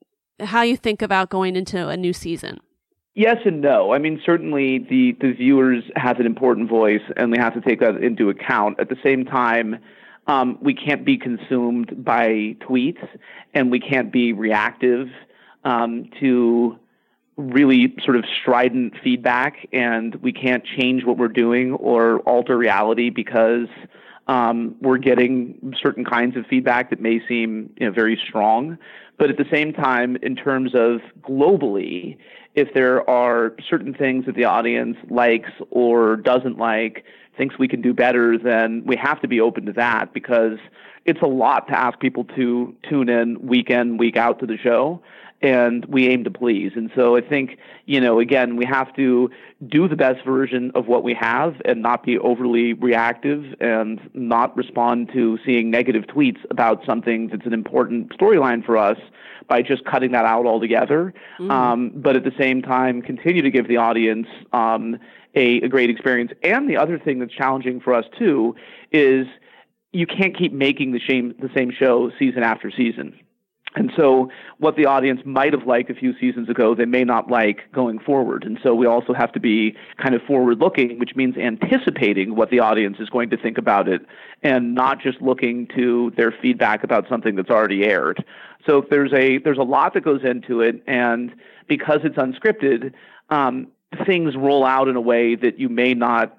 Speaker 1: how you think about going into a new season?
Speaker 3: Yes and no. I mean, certainly the, the viewers have an important voice, and we have to take that into account. At the same time, um, we can't be consumed by tweets, and we can't be reactive um, to really sort of strident feedback, and we can't change what we're doing or alter reality because um, we're getting certain kinds of feedback that may seem, you know, very strong. But at the same time, in terms of globally, if there are certain things that the audience likes or doesn't like, thinks we can do better, then we have to be open to that, because it's a lot to ask people to tune in week in, week out to the show, and we aim to please. And so I think, you know, again, we have to do the best version of what we have and not be overly reactive and not respond to seeing negative tweets about something that's an important storyline for us by just cutting that out altogether. Mm-hmm. Um, but at the same time, continue to give the audience um, a, a great experience. And the other thing that's challenging for us, too, is you can't keep making the same, the same show season after season. And so what the audience might have liked a few seasons ago, they may not like going forward. And so we also have to be kind of forward-looking, which means anticipating what the audience is going to think about it and not just looking to their feedback about something that's already aired. So there's a there's a lot that goes into it, and because it's unscripted, um, things roll out in a way that you may not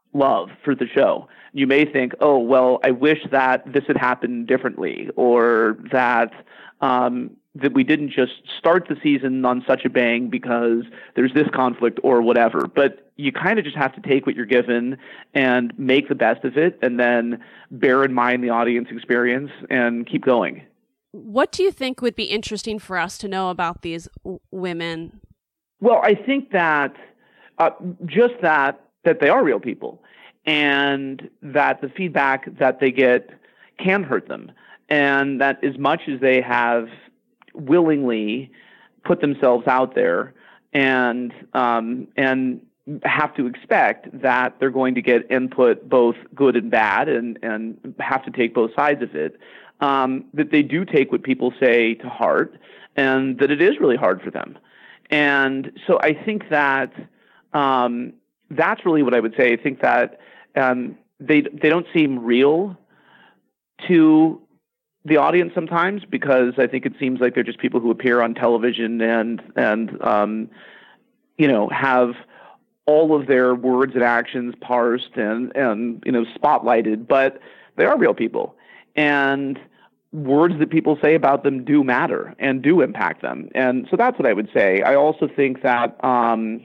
Speaker 3: love for the show. You may think, oh, well, I wish that this had happened differently, or that um, that we didn't just start the season on such a bang because there's this conflict or whatever. But you kind of just have to take what you're given and make the best of it, and then bear in mind the audience experience and keep going.
Speaker 1: What do you think would be interesting for us to know about these w- women?
Speaker 3: Well, I think that uh, just that that they are real people, and that the feedback that they get can hurt them, and that as much as they have willingly put themselves out there and um, and have to expect that they're going to get input, both good and bad, and, and have to take both sides of it, um, that they do take what people say to heart, and that it is really hard for them. And so I think that um, that's really what I would say. I think that um, they they don't seem real to the audience sometimes, because I think it seems like they're just people who appear on television and and um, you know have all of their words and actions parsed and and you know spotlighted, but they are real people, and words that people say about them do matter and do impact them. And so that's what I would say. I also think that um,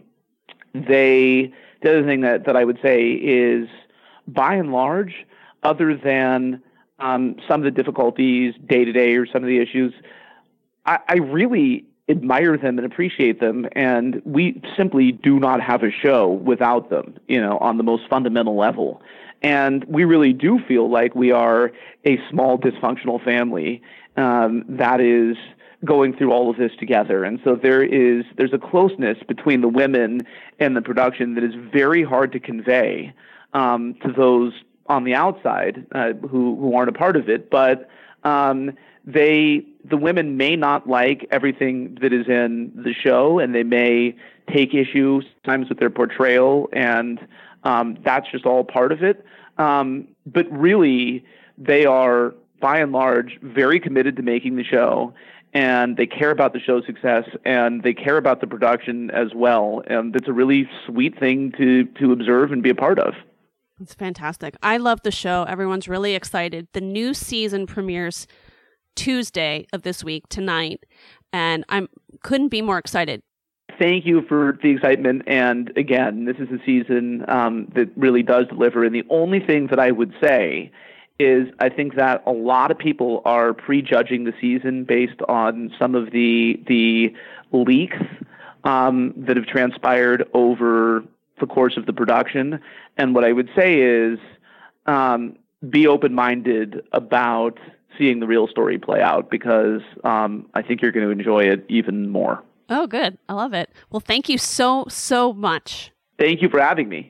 Speaker 3: they, the other thing that, that I would say is, by and large, other than um, some of the difficulties day to day or some of the issues, I, I really admire them and appreciate them. And we simply do not have a show without them, you know, on the most fundamental level. And we really do feel like we are a small dysfunctional family um, that is going through all of this together. And so there is there's a closeness between the women and the production that is very hard to convey um, to those on the outside uh, who who aren't a part of it. But um, they the women may not like everything that is in the show, and they may take issue sometimes with their portrayal, and Um, that's just all part of it. Um, but really, they are, by and large, very committed to making the show, and they care about the show's success, and they care about the production as well. And it's a really sweet thing to, to observe and be a part of.
Speaker 1: It's fantastic. I love the show. Everyone's really excited. The new season premieres Tuesday of this week, tonight, and I couldn't be more excited.
Speaker 3: Thank you for the excitement. And again, this is a season um, that really does deliver. And the only thing that I would say is I think that a lot of people are prejudging the season based on some of the the leaks um, that have transpired over the course of the production. And what I would say is um, be open-minded about seeing the real story play out, because um, I think you're going to enjoy it even more.
Speaker 1: Oh, good. I love it. Well, thank you so, so much.
Speaker 3: Thank you for having me.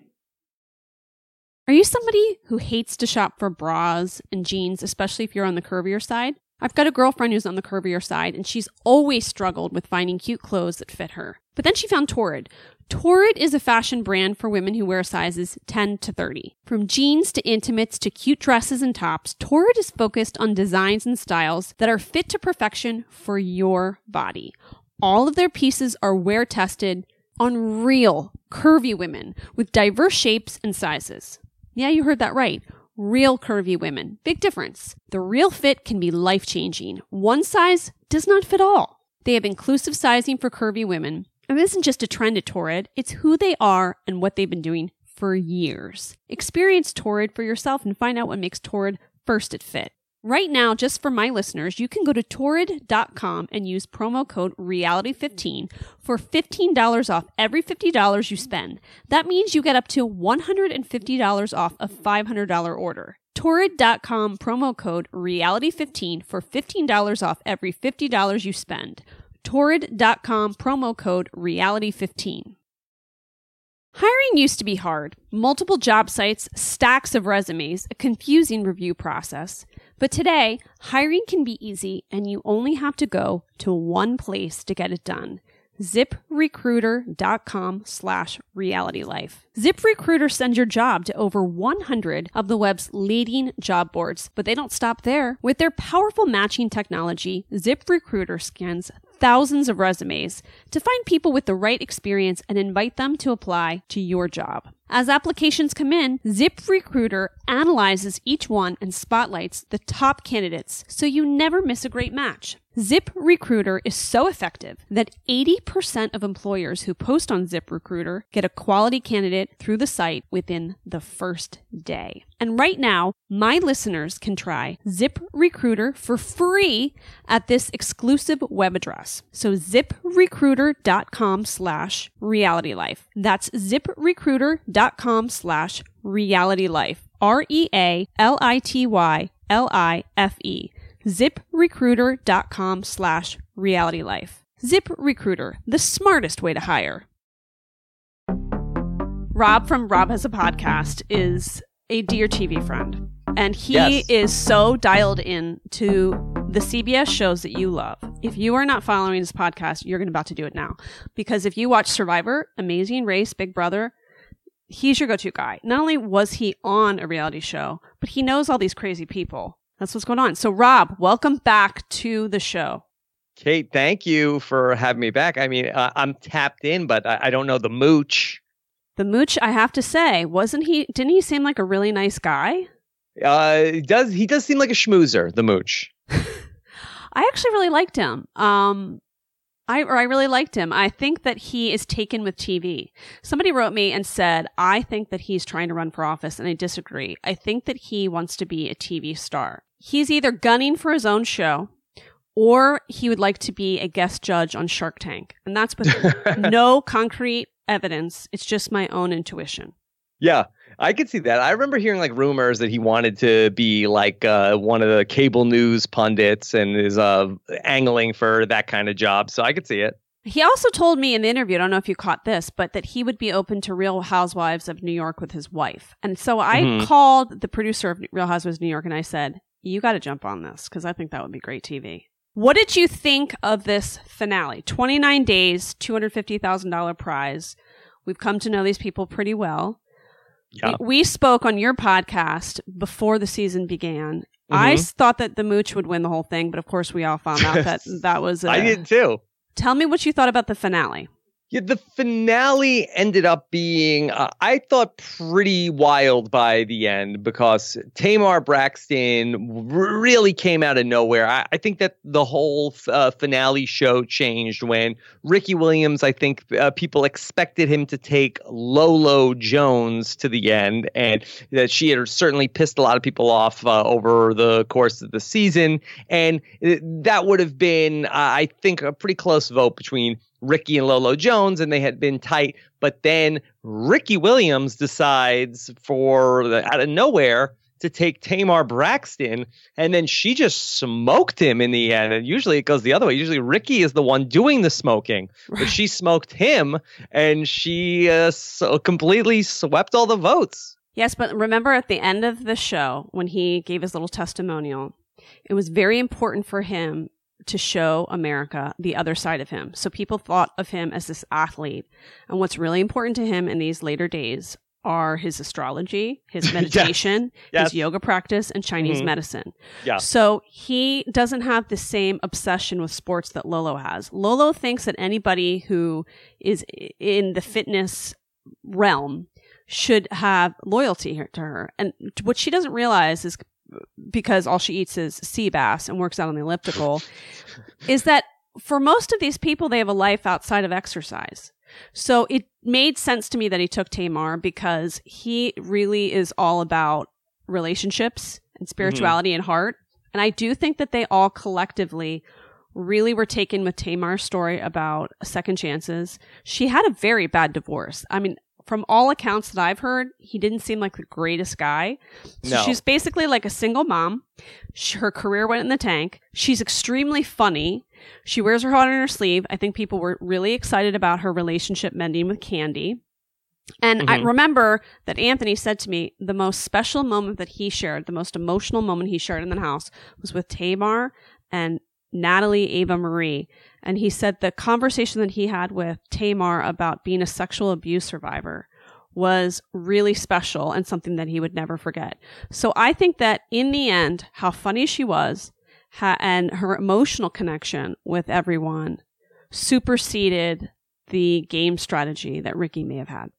Speaker 1: Are you somebody who hates to shop for bras and jeans, especially if you're on the curvier side? I've got a girlfriend who's on the curvier side, and she's always struggled with finding cute clothes that fit her. But then she found Torrid. Torrid is a fashion brand for women who wear sizes ten to thirty. From jeans to intimates to cute dresses and tops, Torrid is focused on designs and styles that are fit to perfection for your body. All of their pieces are wear-tested on real, curvy women with diverse shapes and sizes. Yeah, you heard that right. Real curvy women. Big difference. The real fit can be life-changing. One size does not fit all. They have inclusive sizing for curvy women. And this isn't just a trend at Torrid. It's who they are and what they've been doing for years. Experience Torrid for yourself and find out what makes Torrid first at fit. Right now, just for my listeners, you can go to torrid dot com and use promo code reality fifteen for fifteen dollars off every fifty dollars you spend. That means you get up to one hundred fifty dollars off a five hundred dollars order. torrid dot com promo code reality fifteen for fifteen dollars off every fifty dollars you spend. torrid dot com promo code reality fifteen. Hiring used to be hard. Multiple job sites, stacks of resumes, a confusing review process. But today, hiring can be easy, and you only have to go to one place to get it done. zip recruiter dot com slash reality life. ZipRecruiter sends your job to over one hundred of the web's leading job boards, but they don't stop there. With their powerful matching technology, ZipRecruiter scans thousands of resumes to find people with the right experience and invite them to apply to your job. As applications come in, ZipRecruiter analyzes each one and spotlights the top candidates so you never miss a great match. ZipRecruiter is so effective that eighty percent of employers who post on ZipRecruiter get a quality candidate through the site within the first day. And right now, my listeners can try ZipRecruiter for free at this exclusive web address. So ziprecruiter.com slash reality life. That's ziprecruiter.com slash reality life. R E A L I T Y L I F E. ZipRecruiter.com slash reality life. ZipRecruiter, the smartest way to hire. Rob from Rob Has a Podcast is a dear T V friend. And he
Speaker 4: Yes.
Speaker 1: is so dialed in to the C B S shows that you love. If you are not following this podcast, you're about to do it now. Because if you watch Survivor, Amazing Race, Big Brother, he's your go-to guy. Not only was he on a reality show, but he knows all these crazy people. That's what's going on. So, Rob, welcome back to the show.
Speaker 4: Kate, thank you for having me back. I mean, uh, I'm tapped in, but I, I don't know the mooch.
Speaker 1: The mooch, I have to say, wasn't he? Didn't he seem like a really nice guy?
Speaker 4: Uh, he does he does seem like a schmoozer, the mooch.
Speaker 1: I actually really liked him. Um, I or I really liked him. I think that he is taken with T V. Somebody wrote me and said, I think that he's trying to run for office, and I disagree. I think that he wants to be a T V star. He's either gunning for his own show, or he would like to be a guest judge on Shark Tank. And that's with no concrete evidence. It's just my own intuition.
Speaker 4: Yeah, I could see that. I remember hearing like rumors that he wanted to be like uh, one of the cable news pundits and is uh, angling for that kind of job. So I could see it.
Speaker 1: He also told me in the interview, I don't know if you caught this, but that he would be open to Real Housewives of New York with his wife. And so I
Speaker 4: Mhm.
Speaker 1: called the producer of Real Housewives of New York and I said, you got to jump on this because I think that would be great T V. What did you think of this finale? twenty-nine days, two hundred fifty thousand dollars prize. We've come to know these people pretty well.
Speaker 4: Yeah.
Speaker 1: We, we spoke on your podcast before the season began. I s- thought that the mooch would win the whole thing, but of course we all found out that that was...
Speaker 4: I
Speaker 1: A,
Speaker 4: did too.
Speaker 1: Tell me what you thought about the finale.
Speaker 4: Yeah, the finale ended up being, uh, I thought, pretty wild by the end because Tamar Braxton r- really came out of nowhere. I, I think that the whole uh, finale show changed when Ricky Williams, I think uh, people expected him to take Lolo Jones to the end, and that she had certainly pissed a lot of people off uh, over the course of the season. And it, that would have been, uh, I think, a pretty close vote between Ricky and Lolo Jones, and they had been tight. But then Ricky Williams decides for the, out of nowhere to take Tamar Braxton, and then she just smoked him in the end. And usually it goes the other way. Usually Ricky is the one doing the smoking, but she smoked him, and she uh, so completely swept all the votes.
Speaker 1: Yes, but remember at the end of the show, when he gave his little testimonial, it was very important for him to show America the other side of him. So people thought of him as this athlete. And what's really important to him in these later days are his astrology, his meditation,
Speaker 4: Yes.
Speaker 1: his yoga practice, and Chinese
Speaker 4: Mhm.
Speaker 1: medicine.
Speaker 4: Yeah.
Speaker 1: So he doesn't have the same obsession with sports that Lolo has. Lolo thinks that anybody who is in the fitness realm should have loyalty to her. And what she doesn't realize is, because all she eats is sea bass and works out on the elliptical, is that for most of these people, they have a life outside of exercise. So it made sense to me that he took Tamar because he really is all about relationships and spirituality mm-hmm. and heart. And I do think that they all collectively really were taken with Tamar's story about second chances. She had a very bad divorce. I mean, from all accounts that I've heard, he didn't seem like the greatest guy. So
Speaker 4: No.
Speaker 1: she's basically like a single mom. She, her career went in the tank. She's extremely funny. She wears her heart on her sleeve. I think people were really excited about her relationship mending with Candy. And
Speaker 4: Mm-hmm.
Speaker 1: I remember that Anthony said to me the most special moment that he shared, the most emotional moment he shared in the house was with Tamar and Natalie Ava Marie. And he said the conversation that he had with Tamar about being a sexual abuse survivor was really special and something that he would never forget. So I think that in the end, how funny she was ha- and her emotional connection with everyone superseded the game strategy that Ricky may have had.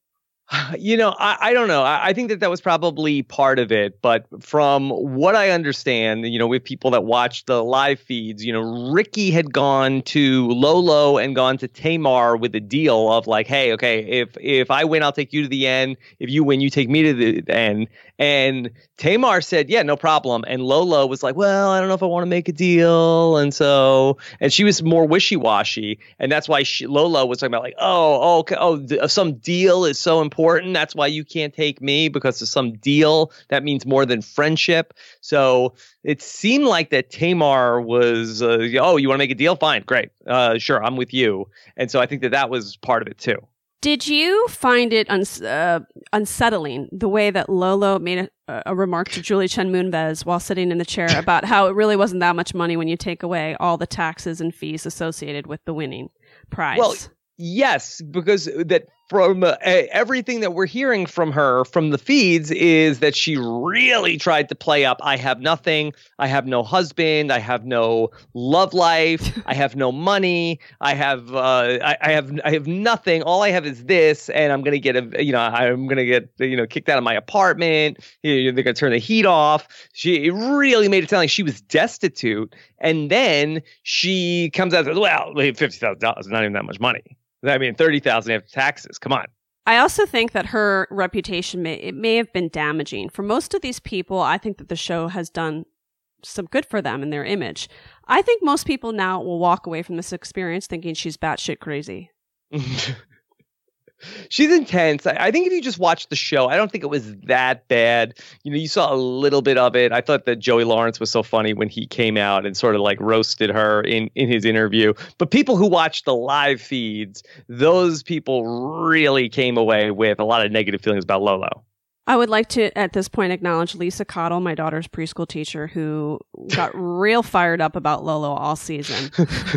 Speaker 4: You know, I, I don't know. I, I think that that was probably part of it. But from what I understand, you know, with people that watch the live feeds, you know, Ricky had gone to Lolo and gone to Tamar with a deal of like, hey, okay, if if I win, I'll take you to the end. If you win, you take me to the end. And Tamar said, yeah, no problem. And Lolo was like, well, I don't know if I want to make a deal. And so, and she was more wishy-washy. And that's why she, Lolo was talking about like, oh, okay, oh, th- some deal is so important. That's why you can't take me, because of some deal. That means more than friendship. So it seemed like that Tamar was, uh, oh, you want to make a deal? Fine, great. Uh, sure, I'm with you. And so I think that that was part of it too.
Speaker 1: Did you find it uns- uh, unsettling the way that Lolo made a, a remark to Julie Chen Moonves while sitting in the chair about how it really wasn't that much money when you take away all the taxes and fees associated with the winning prize?
Speaker 4: Well, yes, because that from uh, everything that we're hearing from her from the feeds is that she really tried to play up. I have nothing. I have no husband. I have no love life. I have no money. I have uh, I, I have I have nothing. All I have is this, and I'm gonna get a you know I'm gonna get you know kicked out of my apartment. You know, they're gonna turn the heat off. She really made it sound like she was destitute, and then she comes out and says, well, fifty thousand dollars is not even that much money. I mean, thirty thousand after taxes. Come on.
Speaker 1: I also think that her reputation may it may have been damaging for most of these people. I think that the show has done some good for them and their image. I think most people now will walk away from this experience thinking she's batshit crazy.
Speaker 4: She's intense. I, I think if you just watch the show, I don't think it was that bad. You know, you saw a little bit of it. I thought that Joey Lawrence was so funny when he came out and sort of like roasted her in, in his interview. But people who watch the live feeds, those people really came away with a lot of negative feelings about Lolo.
Speaker 1: I would like to, at this point, acknowledge Lisa Cottle, my daughter's preschool teacher, who got real fired up about Lolo all season.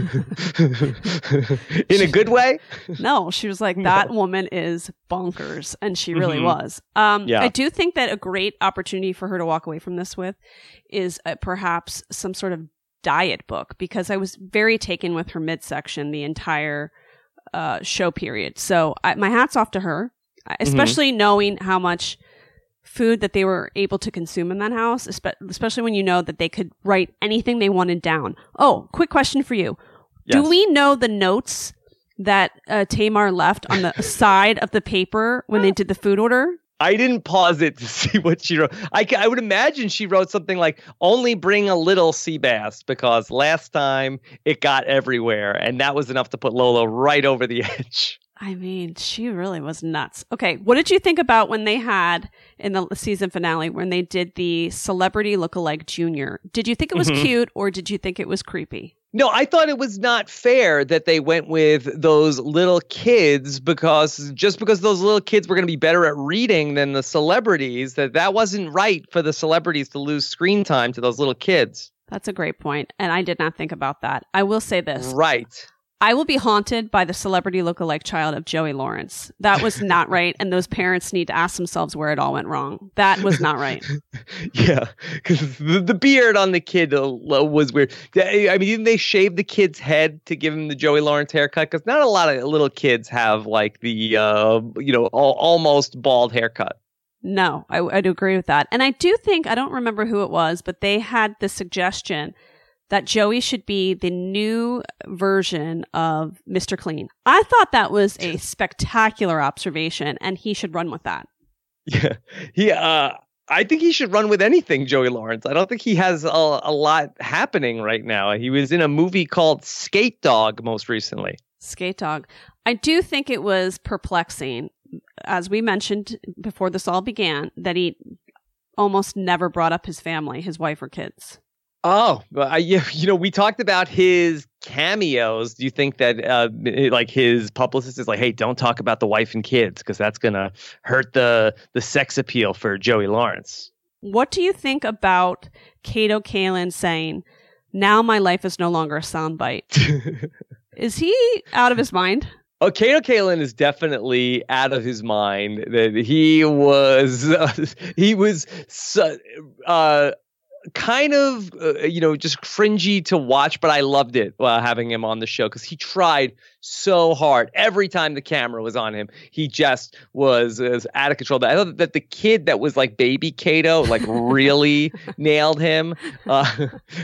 Speaker 4: In a good way?
Speaker 1: No, she was like, that
Speaker 4: No.
Speaker 1: woman is bonkers. And she really
Speaker 4: Mhm.
Speaker 1: was. Um,
Speaker 4: Yeah.
Speaker 1: I do think that a great opportunity for her to walk away from this with is uh, perhaps some sort of diet book, because I was very taken with her midsection the entire uh, show period. So I, my hat's off to her, especially mm-hmm. knowing how much food that they were able to consume in that house, especially when you know that they could write anything they wanted down. Oh, quick question for you. Yes. Do we know the notes that uh, Tamar left on the side of the paper when they did the food order?
Speaker 4: I didn't pause it to see what she wrote. I, I would imagine she wrote something like, only bring a little sea bass because last time it got everywhere. And that was enough to put Lolo right over the edge.
Speaker 1: I mean, she really was nuts. Okay, what did you think about when they had in the season finale when they did the celebrity lookalike junior? Did you think it was mm-hmm. cute or did you think it was creepy?
Speaker 4: No, I thought it was not fair that they went with those little kids because just because those little kids were going to be better at reading than the celebrities, that that wasn't right for the celebrities to lose screen time to those little kids.
Speaker 1: That's a great point, and I did not think about that. I will say this.
Speaker 4: Right.
Speaker 1: I will be haunted by the celebrity lookalike child of Joey Lawrence. That was not right, and those parents need to ask themselves where it all went wrong. That was not right.
Speaker 4: Yeah, because the, the beard on the kid uh, was weird. I mean, didn't they shave the kid's head to give him the Joey Lawrence haircut? Because not a lot of little kids have like the, uh, you know, all, almost bald haircut.
Speaker 1: No, I, I do agree with that. And I do think, I don't remember who it was, but they had the suggestion that Joey should be the new version of Mister Clean. I thought that was a spectacular observation, and he should run with that.
Speaker 4: Yeah, he. Uh, I think he should run with anything, Joey Lawrence. I don't think he has a, a lot happening right now. He was in a movie called Skate Dog most recently.
Speaker 1: Skate Dog. I do think it was perplexing, as we mentioned before this all began, that he almost never brought up his family, his wife or kids.
Speaker 4: Oh, I, you know, we talked about his cameos. Do you think that uh, like his publicist is like, hey, don't talk about the wife and kids because that's going to hurt the the sex appeal for Joey Lawrence?
Speaker 1: What do you think about Kato Kaelin saying, now my life is no longer a soundbite? Is he out of his mind?
Speaker 4: Oh, Kato Kaelin is definitely out of his mind. That he was, uh, he was, uh, kind of, uh, you know, just cringy to watch, but I loved it uh, having him on the show because he tried so hard. Every time the camera was on him, he just was, was out of control. But I thought that the kid that was like baby Kato, like really nailed him. Uh,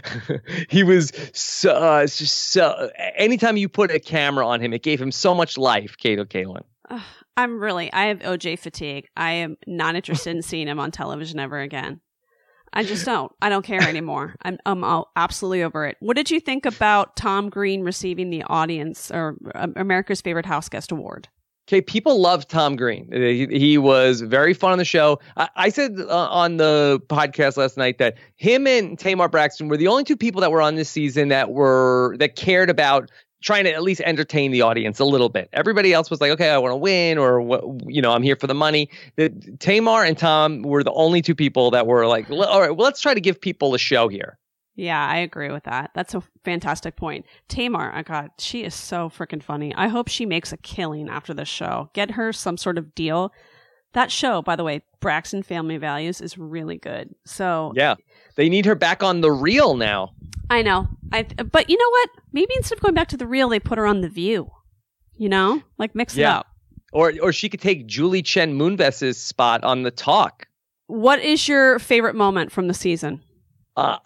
Speaker 4: he was so, uh, just so, anytime you put a camera on him, it gave him so much life, Kato Kaelin.
Speaker 1: Uh, I'm really, I have O J fatigue. I am not interested in seeing him on television ever again. I just don't. I don't care anymore. I'm, I'm all absolutely over it. What did you think about Tom Green receiving the audience or uh, America's Favorite House Guest Award?
Speaker 4: Okay, people love Tom Green. He, he was very fun on the show. I, I said uh, on the podcast last night that him and Tamar Braxton were the only two people that were on this season that were that cared about trying to at least entertain the audience a little bit. Everybody else was like, okay, I want to win, or, you know, I'm here for the money. The, Tamar and Tom were the only two people that were like, all right, well, let's try to give people a show here.
Speaker 1: Yeah, I agree with that. That's a fantastic point. Tamar, I God, she is so freaking funny. I hope she makes a killing after this show. Get her some sort of deal. That show, by the way, Braxton Family Values, is really good. So
Speaker 4: yeah, they need her back on The Real now.
Speaker 1: I know. I but you know what? Maybe instead of going back to The Real, they put her on The View. You know, like mix
Speaker 4: yeah.
Speaker 1: it up.
Speaker 4: Or or she could take Julie Chen Moonves's spot on The Talk.
Speaker 1: What is your favorite moment from the season?
Speaker 4: Uh,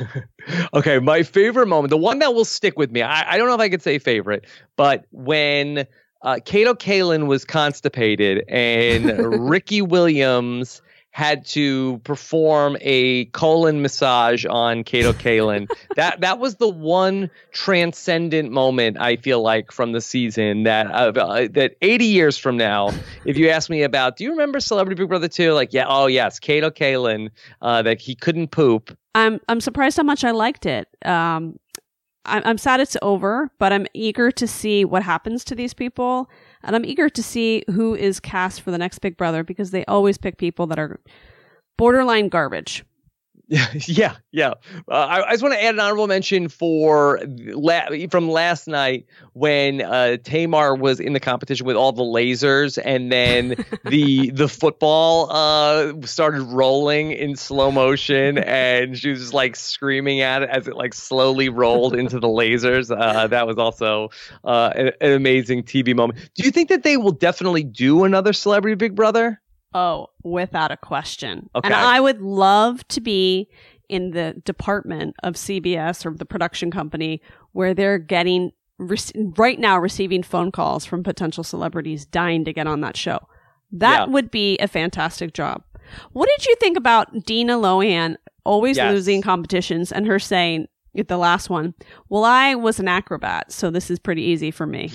Speaker 4: okay, my favorite moment, the one that will stick with me. I, I don't know if I could say favorite, but when uh, Kato Kaelin was constipated and Ricky Williams had to perform a colon massage on Kato Kaelin. that that was the one transcendent moment I feel like from the season that uh, that eighty years from now, if you ask me about, do you remember Celebrity Big Brother two? Like, yeah, oh yes, Kato Kaelin, uh, that he couldn't poop.
Speaker 1: I'm I'm surprised how much I liked it. Um, I'm I'm sad it's over, but I'm eager to see what happens to these people. And I'm eager to see who is cast for the next Big Brother because they always pick people that are borderline garbage.
Speaker 4: Yeah, yeah. Uh, I, I just want to add an honorable mention for la- from last night when uh, Tamar was in the competition with all the lasers, and then the the football uh, started rolling in slow motion, and she was just like screaming at it as it like slowly rolled into the lasers. Uh, that was also uh, an, an amazing T V moment. Do you think that they will definitely do another Celebrity Big Brother?
Speaker 1: Oh, without a question.
Speaker 4: Okay.
Speaker 1: And I would love to be in the department of C B S or the production company where they're getting rec- right now receiving phone calls from potential celebrities dying to get on that show. That
Speaker 4: Yeah.
Speaker 1: would be a fantastic job. What did you think about Dina Lohan always
Speaker 4: Yes.
Speaker 1: losing competitions and her saying at the last one, well, I was an acrobat, so this is pretty easy for me.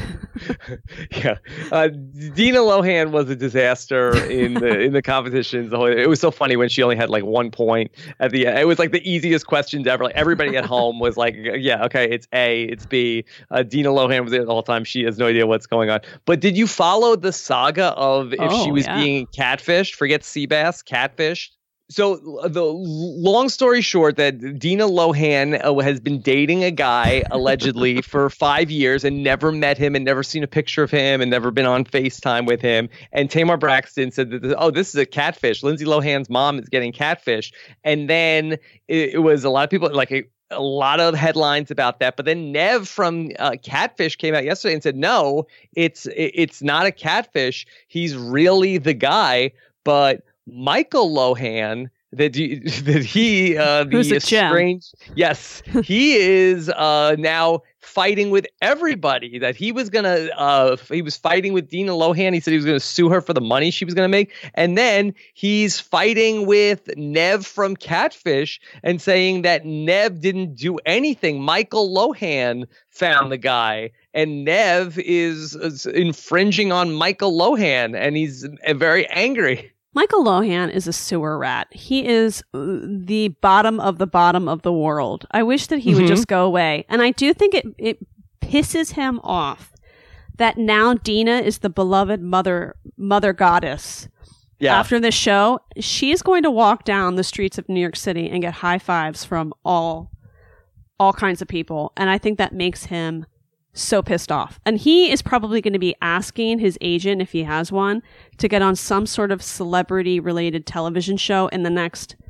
Speaker 4: Yeah, uh, Dina Lohan was a disaster in the in the competitions. The whole, it was so funny when she only had like one point at the end. It was like the easiest questions ever. Like everybody at home was like, "Yeah, okay, it's A, it's B." Uh, Dina Lohan was there the whole time. She has no idea what's going on. But did you follow the saga of if
Speaker 1: Oh,
Speaker 4: she was
Speaker 1: yeah.
Speaker 4: being catfished? Forget Seabass, catfished. So the long story short, that Dina Lohan uh, has been dating a guy allegedly for five years and never met him and never seen a picture of him and never been on FaceTime with him. And Tamar Braxton said that, this, oh, this is a catfish. Lindsay Lohan's mom is getting catfish. And then it, it was a lot of people like a, a lot of headlines about that. But then Nev from uh, Catfish came out yesterday and said, no, it's it, it's not a catfish. He's really the guy, but Michael Lohan, that that he uh, the
Speaker 1: Who's a gem.
Speaker 4: strange yes he is uh, now fighting with everybody. That he was gonna uh, he was fighting with Dina Lohan. He said he was gonna sue her for the money she was gonna make, and then he's fighting with Nev from Catfish and saying that Nev didn't do anything. Michael Lohan found the guy. And Nev is, is infringing on Michael Lohan, and he's uh, very angry.
Speaker 1: Michael Lohan is a sewer rat. He is uh, the bottom of the bottom of the world. I wish that he
Speaker 4: Mhm.
Speaker 1: would just go away. And I do think it, it pisses him off that now Dina is the beloved mother mother goddess.
Speaker 4: Yeah.
Speaker 1: After this show, she's going to walk down the streets of New York City and get high fives from all all kinds of people. And I think that makes him so pissed off. And he is probably going to be asking his agent, if he has one, to get on some sort of celebrity related television show in the next,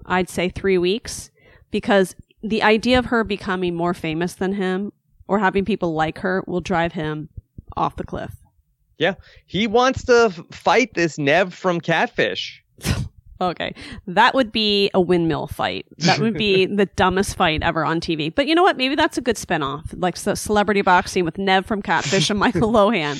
Speaker 1: I'd say three weeks, because the idea of her becoming more famous than him or having people like her will drive him off the cliff.
Speaker 4: Yeah. He wants to f- fight this Nev from Catfish.
Speaker 1: Okay. That would be a windmill fight. That would be the dumbest fight ever on T V. But you know what? Maybe that's a good spinoff. Like so celebrity boxing with Nev from Catfish and Michael Lohan.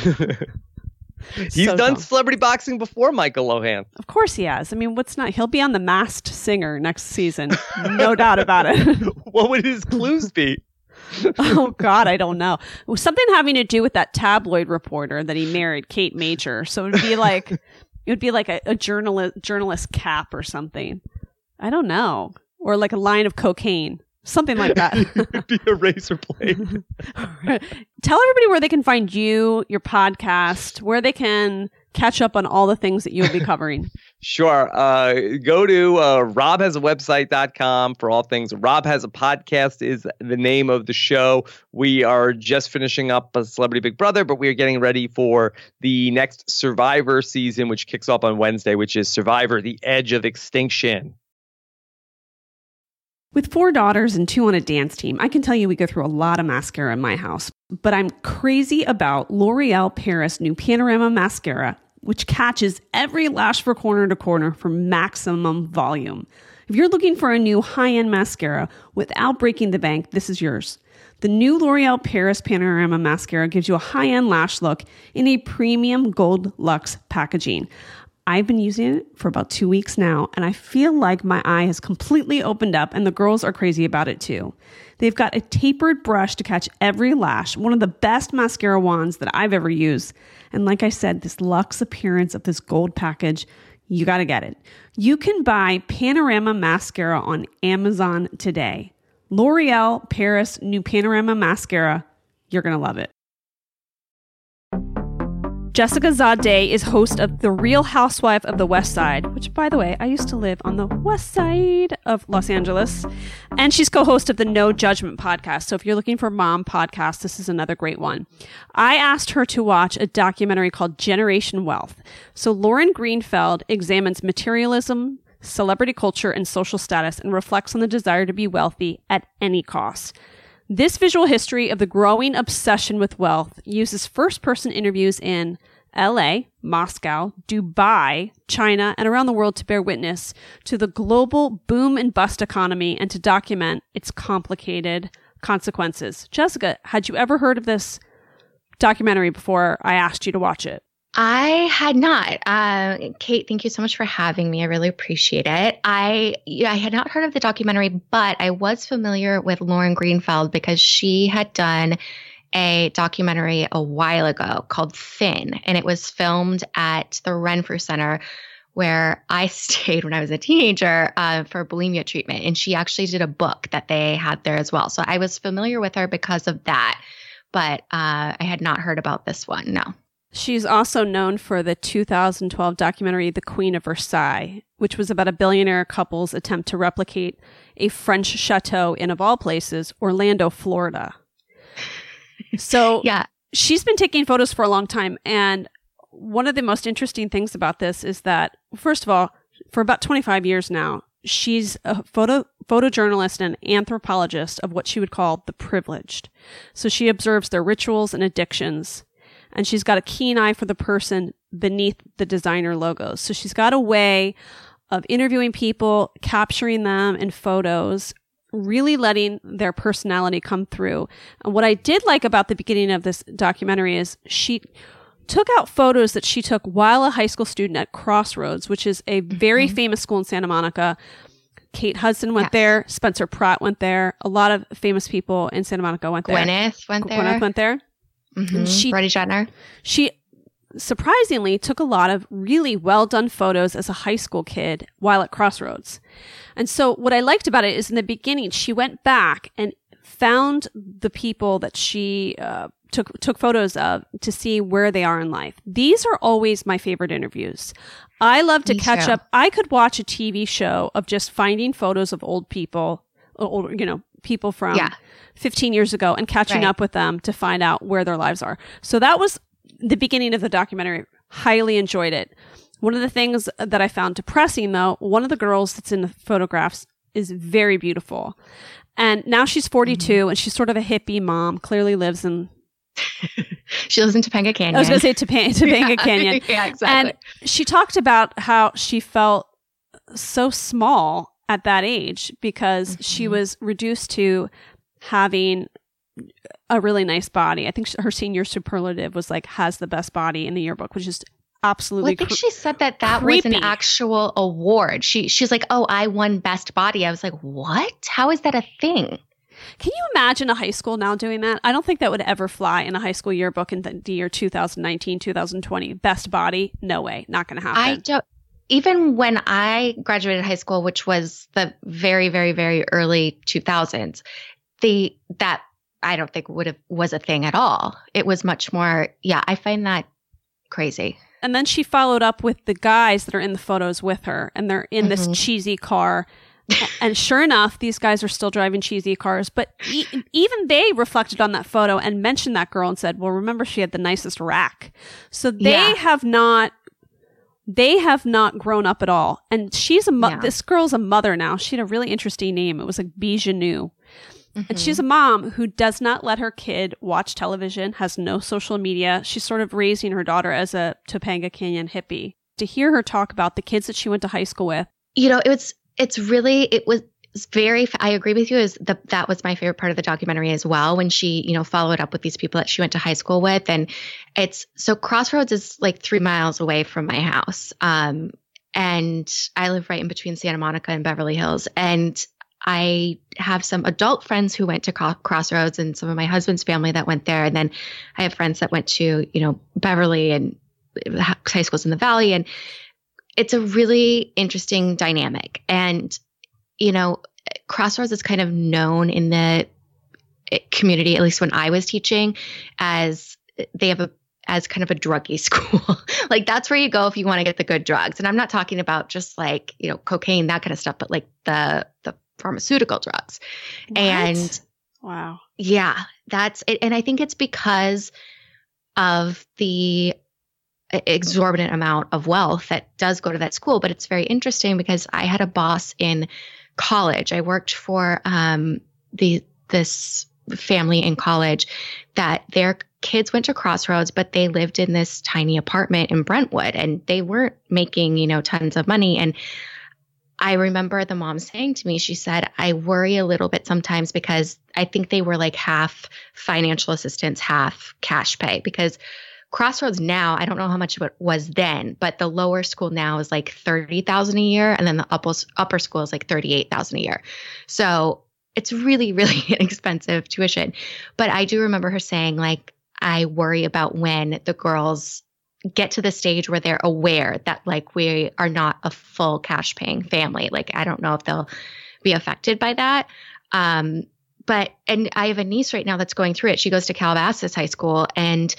Speaker 4: He's
Speaker 1: So
Speaker 4: done
Speaker 1: dumb.
Speaker 4: celebrity boxing before, Michael Lohan.
Speaker 1: Of course he has. I mean, what's not? He'll be on The Masked Singer next season. No doubt about it.
Speaker 4: What would his clues be?
Speaker 1: Oh, God, I don't know. It was something having to do with that tabloid reporter that he married, Kate Major. So it would be like, it would be like a, a journalist, journalist cap or something. I don't know. Or like a line of cocaine. Something like that.
Speaker 4: It'd be a razor blade.
Speaker 1: Tell everybody where they can find you, your podcast, where they can catch up on all the things that you'll be covering.
Speaker 4: Sure. Uh, go to uh, rob has a website dot com for all things. Rob Has a Podcast is the name of the show. We are just finishing up a Celebrity Big Brother, but we are getting ready for the next Survivor season, which kicks off on Wednesday, which is Survivor: The Edge of Extinction.
Speaker 1: With four daughters and two on a dance team, I can tell you we go through a lot of mascara in my house. But I'm crazy about L'Oreal Paris new Panorama Mascara, which catches every lash from corner to corner for maximum volume. If you're looking for a new high-end mascara without breaking the bank, this is yours. The new L'Oreal Paris Panorama Mascara gives you a high-end lash look in a premium gold luxe packaging. I've been using it for about two weeks now, and I feel like my eye has completely opened up, and the girls are crazy about it too. They've got a tapered brush to catch every lash, one of the best mascara wands that I've ever used. And like I said, this luxe appearance of this gold package, you got to get it. You can buy Panorama Mascara on Amazon today. L'Oreal Paris new Panorama Mascara. You're going to love it. Jessica Zadeh is host of The Real Housewife of the West Side, which, by the way, I used to live on the west side of Los Angeles. And she's co-host of the No Judgment podcast. So if you're looking for mom podcasts, this is another great one. I asked her to watch a documentary called Generation Wealth. So Lauren Greenfeld examines materialism, celebrity culture, and social status, and reflects on the desire to be wealthy at any cost. This visual history of the growing obsession with wealth uses first-person interviews in L A, Moscow, Dubai, China, and around the world to bear witness to the global boom and bust economy and to document its complicated consequences. Jessica, had you ever heard of this documentary before I asked you to watch it?
Speaker 5: I had not. Uh, Kate, thank you so much for having me. I really appreciate it. I yeah, I had not heard of the documentary, but I was familiar with Lauren Greenfeld because she had done a documentary a while ago called Finn, and it was filmed at the Renfrew Center where I stayed when I was a teenager uh, for bulimia treatment, and she actually did a book that they had there as well. So I was familiar with her because of that, but uh, I had not heard about this one, no.
Speaker 1: She's also known for the two thousand twelve documentary, The Queen of Versailles, which was about a billionaire couple's attempt to replicate a French chateau in, of all places, Orlando, Florida. So
Speaker 5: yeah,
Speaker 1: she's been taking photos for a long time. And one of the most interesting things about this is that, first of all, for about twenty-five years now, she's a photo photojournalist and anthropologist of what she would call the privileged. So she observes their rituals and addictions. And she's got a keen eye for the person beneath the designer logos. So she's got a way of interviewing people, capturing them in photos, really letting their personality come through. And what I did like about the beginning of this documentary is she took out photos that she took while a high school student at Crossroads, which is a very mm-hmm. famous school in Santa Monica. Kate Hudson went yes. there. Spencer Pratt went there. A lot of famous people in Santa Monica went there.
Speaker 5: Gwyneth went there.
Speaker 1: Gwyneth went there.
Speaker 5: Mm-hmm. She, Brady Jenner.
Speaker 1: She surprisingly took a lot of really well done photos as a high school kid while at Crossroads. And so what I liked about it is in the beginning, she went back and found the people that she uh, took took photos of to see where they are in life. These are always my favorite interviews. I love to
Speaker 5: Me
Speaker 1: catch
Speaker 5: too.
Speaker 1: up. I could watch a T V show of just finding photos of old people, old, you know, people from
Speaker 5: yeah.
Speaker 1: fifteen years ago and catching
Speaker 5: right.
Speaker 1: up with them to find out where their lives are. So that was the beginning of the documentary. Highly enjoyed it. One of the things that I found depressing, though, one of the girls that's in the photographs is very beautiful. And now she's forty-two mm-hmm. and she's sort of a hippie mom, clearly lives in...
Speaker 5: She lives in Topanga Canyon.
Speaker 1: I was going to say Topa- Topanga
Speaker 5: yeah.
Speaker 1: Canyon.
Speaker 5: Yeah, exactly.
Speaker 1: And she talked about how she felt so small at that age because mm-hmm. she was reduced to having a really nice body. I think her senior superlative was like, has the best body in the yearbook, which is absolutely
Speaker 5: well, I think
Speaker 1: cre-
Speaker 5: she said that that
Speaker 1: creepy.
Speaker 5: was an actual award. She She's like, oh, I won best body. I was like, what? How is that a thing?
Speaker 1: Can you imagine a high school now doing that? I don't think that would ever fly in a high school yearbook in the year two thousand nineteen, two thousand twenty. Best body? No way. Not going to happen.
Speaker 5: I don't. Even when I graduated high school, which was the very, very, very early two thousands, the that I don't think would have was a thing at all. It was much more. Yeah, I find that crazy.
Speaker 1: And then she followed up with the guys that are in the photos with her, and they're in
Speaker 5: mm-hmm.
Speaker 1: this cheesy car. And sure enough, these guys are still driving cheesy cars. But e- even they reflected on that photo and mentioned that girl and said, well, remember, she had the nicest rack. So they
Speaker 5: yeah. have
Speaker 1: not, they have not grown up at all. And she's a, mo-
Speaker 5: yeah.
Speaker 1: this girl's a mother now. She had a really interesting name. It was like Bijanu. Mm-hmm. And she's a mom who does not let her kid watch television, has no social media. She's sort of raising her daughter as a Topanga Canyon hippie. To hear her talk about the kids that she went to high school with.
Speaker 5: You know, it was, it's really, it was very, I agree with you, is the, that was my favorite part of the documentary as well, when she, you know, followed up with these people that she went to high school with. And it's, so Crossroads is like three miles away from my house. Um, and I live right in between Santa Monica and Beverly Hills. And I have some adult friends who went to Crossroads and some of my husband's family that went there. And then I have friends that went to, you know, Beverly and high schools in the Valley. And it's a really interesting dynamic. And, you know, Crossroads is kind of known in the community, at least when I was teaching, as they have a, as kind of a druggy school. Like that's where you go if you want to get the good drugs. And I'm not talking about just like, you know, cocaine, that kind of stuff, but like the, the pharmaceutical drugs.
Speaker 1: What?
Speaker 5: And
Speaker 1: wow.
Speaker 5: Yeah, that's it. And I think it's because of the exorbitant amount of wealth that does go to that school. But it's very interesting because I had a boss in college. I worked for um, the this family in college that their kids went to Crossroads, but they lived in this tiny apartment in Brentwood and they weren't making, you know, tons of money. And I remember the mom saying to me, she said, I worry a little bit sometimes because I think they were like half financial assistance, half cash pay, because Crossroads now, I don't know how much it was then, but the lower school now is like thirty thousand a year. And then the upper, upper school is like thirty-eight thousand a year. So it's really, really inexpensive tuition. But I do remember her saying, like, I worry about when the girls get to the stage where they're aware that like we are not a full cash paying family. Like, I don't know if they'll be affected by that. Um, but, and I have a niece right now that's going through it. She goes to Calabasas High School, and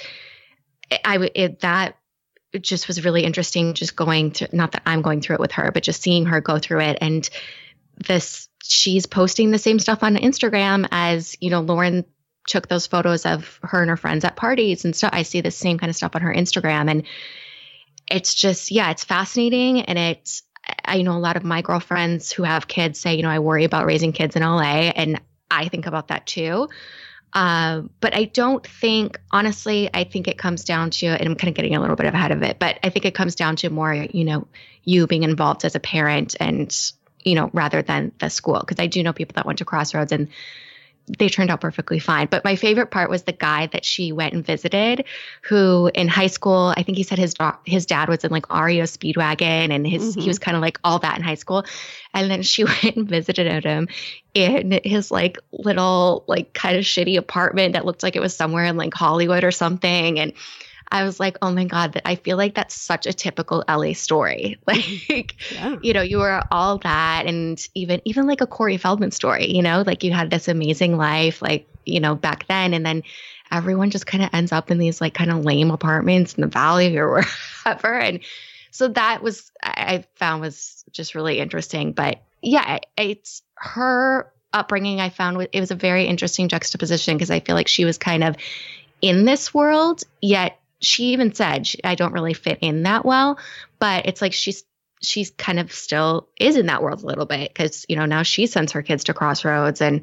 Speaker 5: I, it, that it just was really interesting, just going through, not that I'm going through it with her, but just seeing her go through it. And this, she's posting the same stuff on Instagram as, you know, Lauren took those photos of her and her friends at parties and stuff. I see the same kind of stuff on her Instagram, and it's just, yeah, it's fascinating. And it's, I know a lot of my girlfriends who have kids say, you know, I worry about raising kids in L A, and I think about that too. Uh, but I don't think, honestly, I think it comes down to, and I'm kind of getting a little bit ahead of it, but I think it comes down to more, you know, you being involved as a parent and, you know, rather than the school. Because I do know people that went to Crossroads and they turned out perfectly fine. But my favorite part was the guy that she went and visited, who in high school, I think he said his his dad was in like R E O Speedwagon, and his mm-hmm. he was kind of like all that in high school. And then she went and visited him in his like little like kind of shitty apartment that looked like it was somewhere in like Hollywood or something. And I was like, oh my God, that I feel like that's such a typical L A story. Like, yeah. you know, you were all that, and even even like a Corey Feldman story, you know, like you had this amazing life, like, you know, back then, and then everyone just kind of ends up in these like kind of lame apartments in the Valley or wherever. And so that was, I found was just really interesting. But yeah, it's her upbringing. I found it was a very interesting juxtaposition, because I feel like she was kind of in this world, yet she even said, she, I don't really fit in that well, but it's like she's she's kind of still is in that world a little bit because, you know, now she sends her kids to Crossroads, and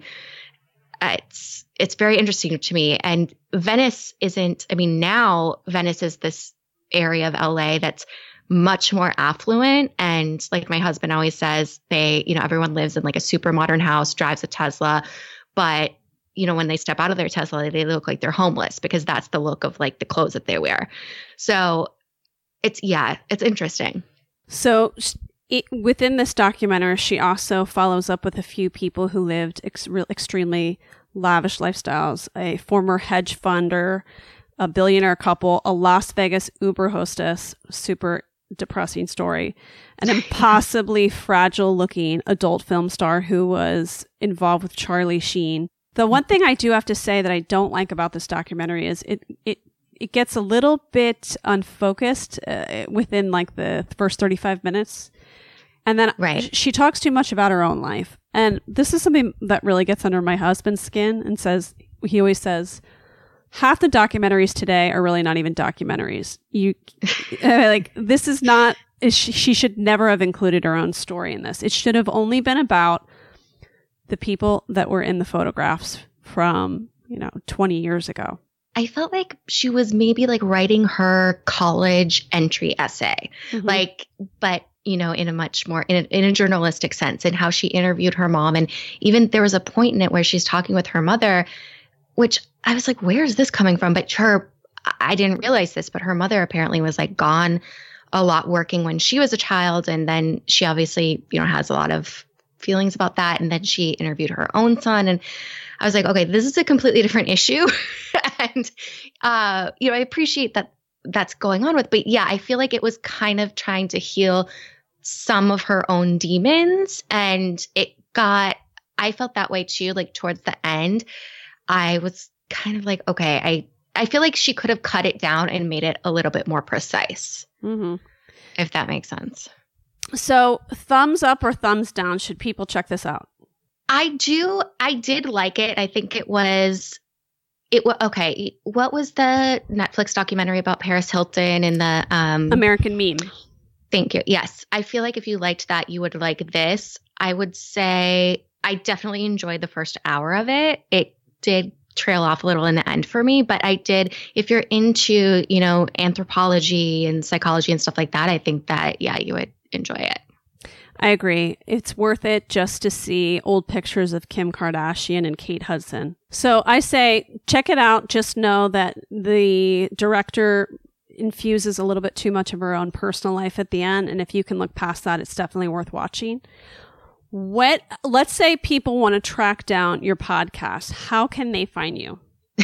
Speaker 5: it's it's very interesting to me. And Venice isn't, I mean, now Venice is this area of L A that's much more affluent. And like my husband always says, they, you know, everyone lives in like a super modern house, drives a Tesla, but you know, when they step out of their Tesla, they look like they're homeless because that's the look of like the clothes that they wear. So it's, yeah, it's interesting.
Speaker 1: So it, within this documentary, she also follows up with a few people who lived ex- real, extremely lavish lifestyles, a former hedge funder, a billionaire couple, a Las Vegas Uber hostess, super depressing story, an impossibly fragile looking adult film star who was involved with Charlie Sheen. The one thing I do have to say that I don't like about this documentary is it it it gets a little bit unfocused uh, within like the first thirty-five minutes. And then
Speaker 5: right.
Speaker 1: she talks too much about her own life. And this is something that really gets under my husband's skin and says, he always says, half the documentaries today are really not even documentaries. You like, this is not, she, she should never have included her own story in this. It should have only been about the people that were in the photographs from, you know, twenty years ago.
Speaker 5: I felt like she was maybe like writing her college entry essay, mm-hmm. like, but you know, in a much more, in a, in a journalistic sense, and how she interviewed her mom. And even there was a point in it where she's talking with her mother, which I was like, where is this coming from? But her, I didn't realize this, but her mother apparently was like gone a lot working when she was a child. And then she obviously, you know, has a lot of feelings about that. And then she interviewed her own son. And I was like, okay, this is a completely different issue. and, uh, you know, I appreciate that that's going on with, but yeah, I feel like it was kind of trying to heal some of her own demons. And it got, I felt that way too, like towards the end. I was kind of like, okay, I, I feel like she could have cut it down and made it a little bit more precise, mm-hmm. if that makes sense.
Speaker 1: So thumbs up or thumbs down? Should people check this out?
Speaker 5: I do. I did like it. I think it was, it was, okay. What was the Netflix documentary about Paris Hilton and the, um,
Speaker 1: American Meme?
Speaker 5: Thank you. Yes. I feel like if you liked that, you would like this. I would say I definitely enjoyed the first hour of it. It did trail off a little in the end for me, but I did, if you're into, you know, anthropology and psychology and stuff like that, I think that, yeah, you would enjoy it.
Speaker 1: I agree. It's worth it just to see old pictures of Kim Kardashian and Kate Hudson. So I say, check it out. Just know that the director infuses a little bit too much of her own personal life at the end. And if you can look past that, it's definitely worth watching. What, let's say people want to track down your podcast. How can they find you?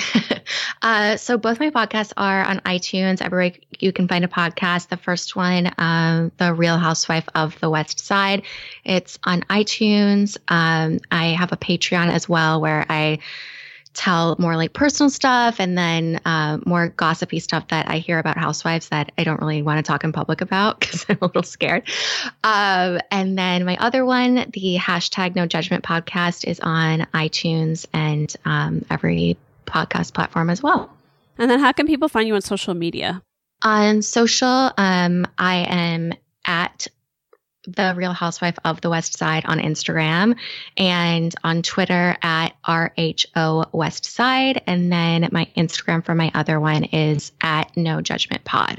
Speaker 5: uh, so both my podcasts are on iTunes. Everywhere you can find a podcast. The first one, um, The Real Housewife of the West Side. It's on iTunes. Um, I have a Patreon as well where I tell more like personal stuff and then uh, more gossipy stuff that I hear about housewives that I don't really want to talk in public about because I'm a little scared. Um, and then my other one, the hashtag No Judgment podcast, is on iTunes and um, every podcast platform as well.
Speaker 1: And then how can people find you on social media?
Speaker 5: On social, um, I am at The Real Housewife of the West Side on Instagram, and on Twitter at R H O West Side. And then my Instagram for my other one is at No Judgment Pod.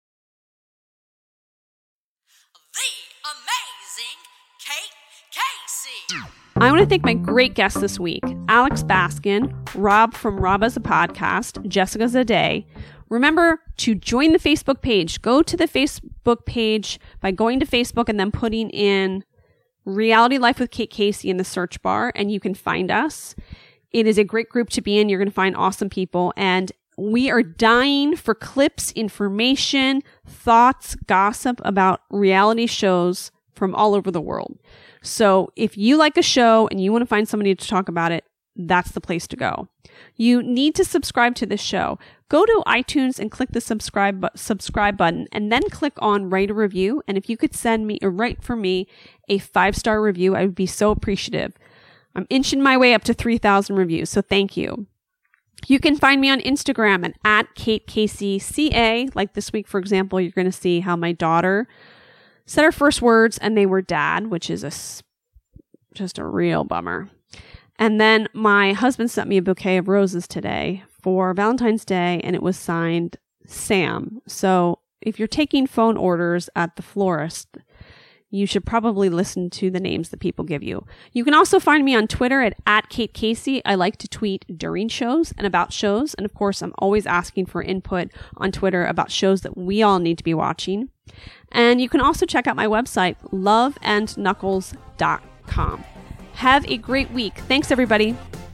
Speaker 2: The amazing Kate Casey.
Speaker 1: I want to thank my great guests this week, Alex Baskin, Rob from Rob as a Podcast, Jessica Zade. Remember to join the Facebook page. Go to the Facebook page by going to Facebook and then putting in Reality Life with Kate Casey in the search bar, and you can find us. It is a great group to be in. You're going to find awesome people, and we are dying for clips, information, thoughts, gossip about reality shows from all over the world. So if you like a show and you want to find somebody to talk about it, that's the place to go. You need to subscribe to this show. Go to iTunes and click the subscribe bu- subscribe button, and then click on write a review. And if you could send me or write for me a five-star review, I would be so appreciative. I'm inching my way up to three thousand reviews, so thank you. You can find me on Instagram at, at Kate Casey C A. Like this week, for example, you're going to see how my daughter said her first words and they were dad, which is a, just a real bummer. And then my husband sent me a bouquet of roses today for Valentine's Day, and it was signed Sam. So if you're taking phone orders at the florist, you should probably listen to the names that people give you. You can also find me on Twitter at, at Kate Casey. I like to tweet during shows and about shows. And of course, I'm always asking for input on Twitter about shows that we all need to be watching. And you can also check out my website, love and knuckles dot com. Have a great week. Thanks, everybody.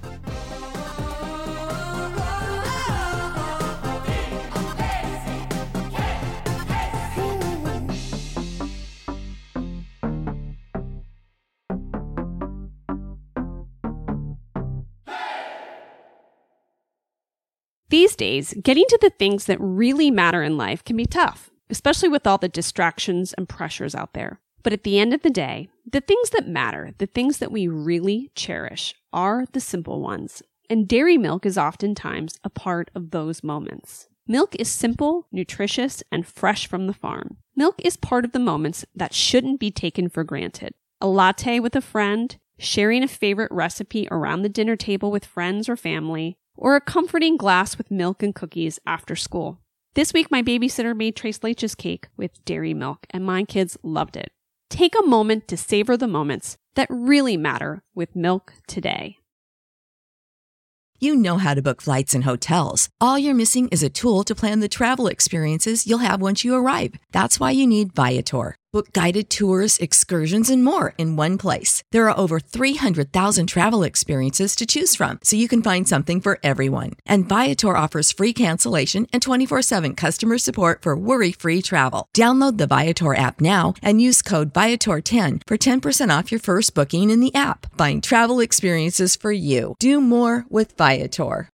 Speaker 1: These days, getting to the things that really matter in life can be tough, especially with all the distractions and pressures out there. But at the end of the day, the things that matter, the things that we really cherish, are the simple ones. And dairy milk is oftentimes a part of those moments. Milk is simple, nutritious, and fresh from the farm. Milk is part of the moments that shouldn't be taken for granted. A latte with a friend, sharing a favorite recipe around the dinner table with friends or family, or a comforting glass with milk and cookies after school. This week, my babysitter made tres leches cake with dairy milk, and my kids loved it. Take a moment to savor the moments that really matter with milk today.
Speaker 6: You know how to book flights and hotels. All you're missing is a tool to plan the travel experiences you'll have once you arrive. That's why you need Viator. Book guided tours, excursions, and more in one place. There are over three hundred thousand travel experiences to choose from, so you can find something for everyone. And Viator offers free cancellation and twenty-four seven customer support for worry-free travel. Download the Viator app now and use code Viator ten for ten percent off your first booking in the app. Find travel experiences for you. Do more with Viator.